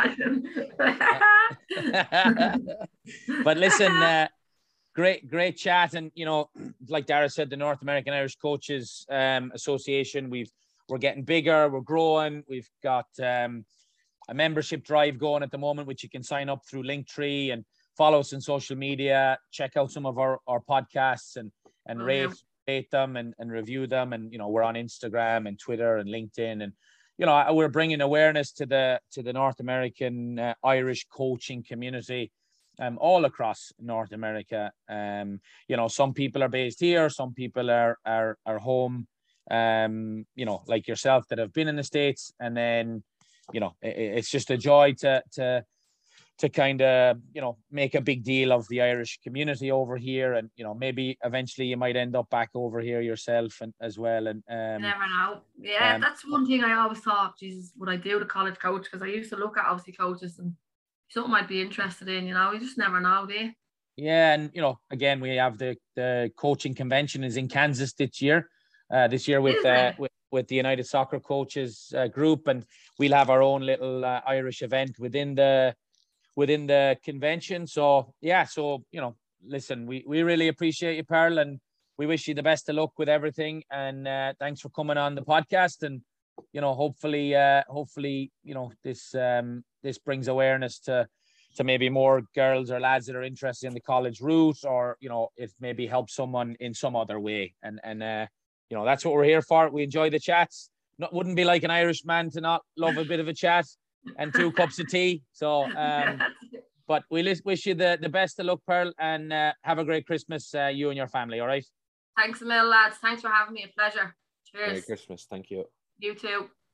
can imagine. But listen, great chat. And, you know, like Dara said, the North American Irish Coaches Association, we're getting bigger, we're growing. We've got a membership drive going at the moment, which you can sign up through Linktree, and follow us on social media, check out some of our podcasts, and rate them and review them. And, you know, we're on Instagram and Twitter and LinkedIn, and, you know, we're bringing awareness to the North American Irish coaching community all across North America. You know, some people are based here, some people are home, you know, like yourself, that have been in the States. And then, you know, it's just a joy to kind of, you know, make a big deal of the Irish community over here. And, you know, maybe eventually you might end up back over here yourself and as well. And you never know. Yeah, that's one thing I always thought, Jesus, would I do the college coach? Because I used to look at obviously coaches, and something I'd be interested in, you know. You just never know, do you? Yeah, and, you know, again, we have the coaching convention is in Kansas this year. With the United Soccer Coaches group, and we'll have our own little Irish event within the convention. So yeah, so, you know, listen, we really appreciate you, Pearl, and we wish you the best of luck with everything. And thanks for coming on the podcast. And, you know, hopefully, you know, this brings awareness to maybe more girls or lads that are interested in the college route, or, you know, it maybe helps someone in some other way. And you know, that's what we're here for. We enjoy the chats. Wouldn't be like an Irishman to not love a bit of a chat and 2 cups of tea. So, but we wish you the best of luck, Pearl, and have a great Christmas, you and your family. All right. Thanks a million, lads. Thanks for having me. A pleasure. Cheers. Merry Christmas. Thank you. You too.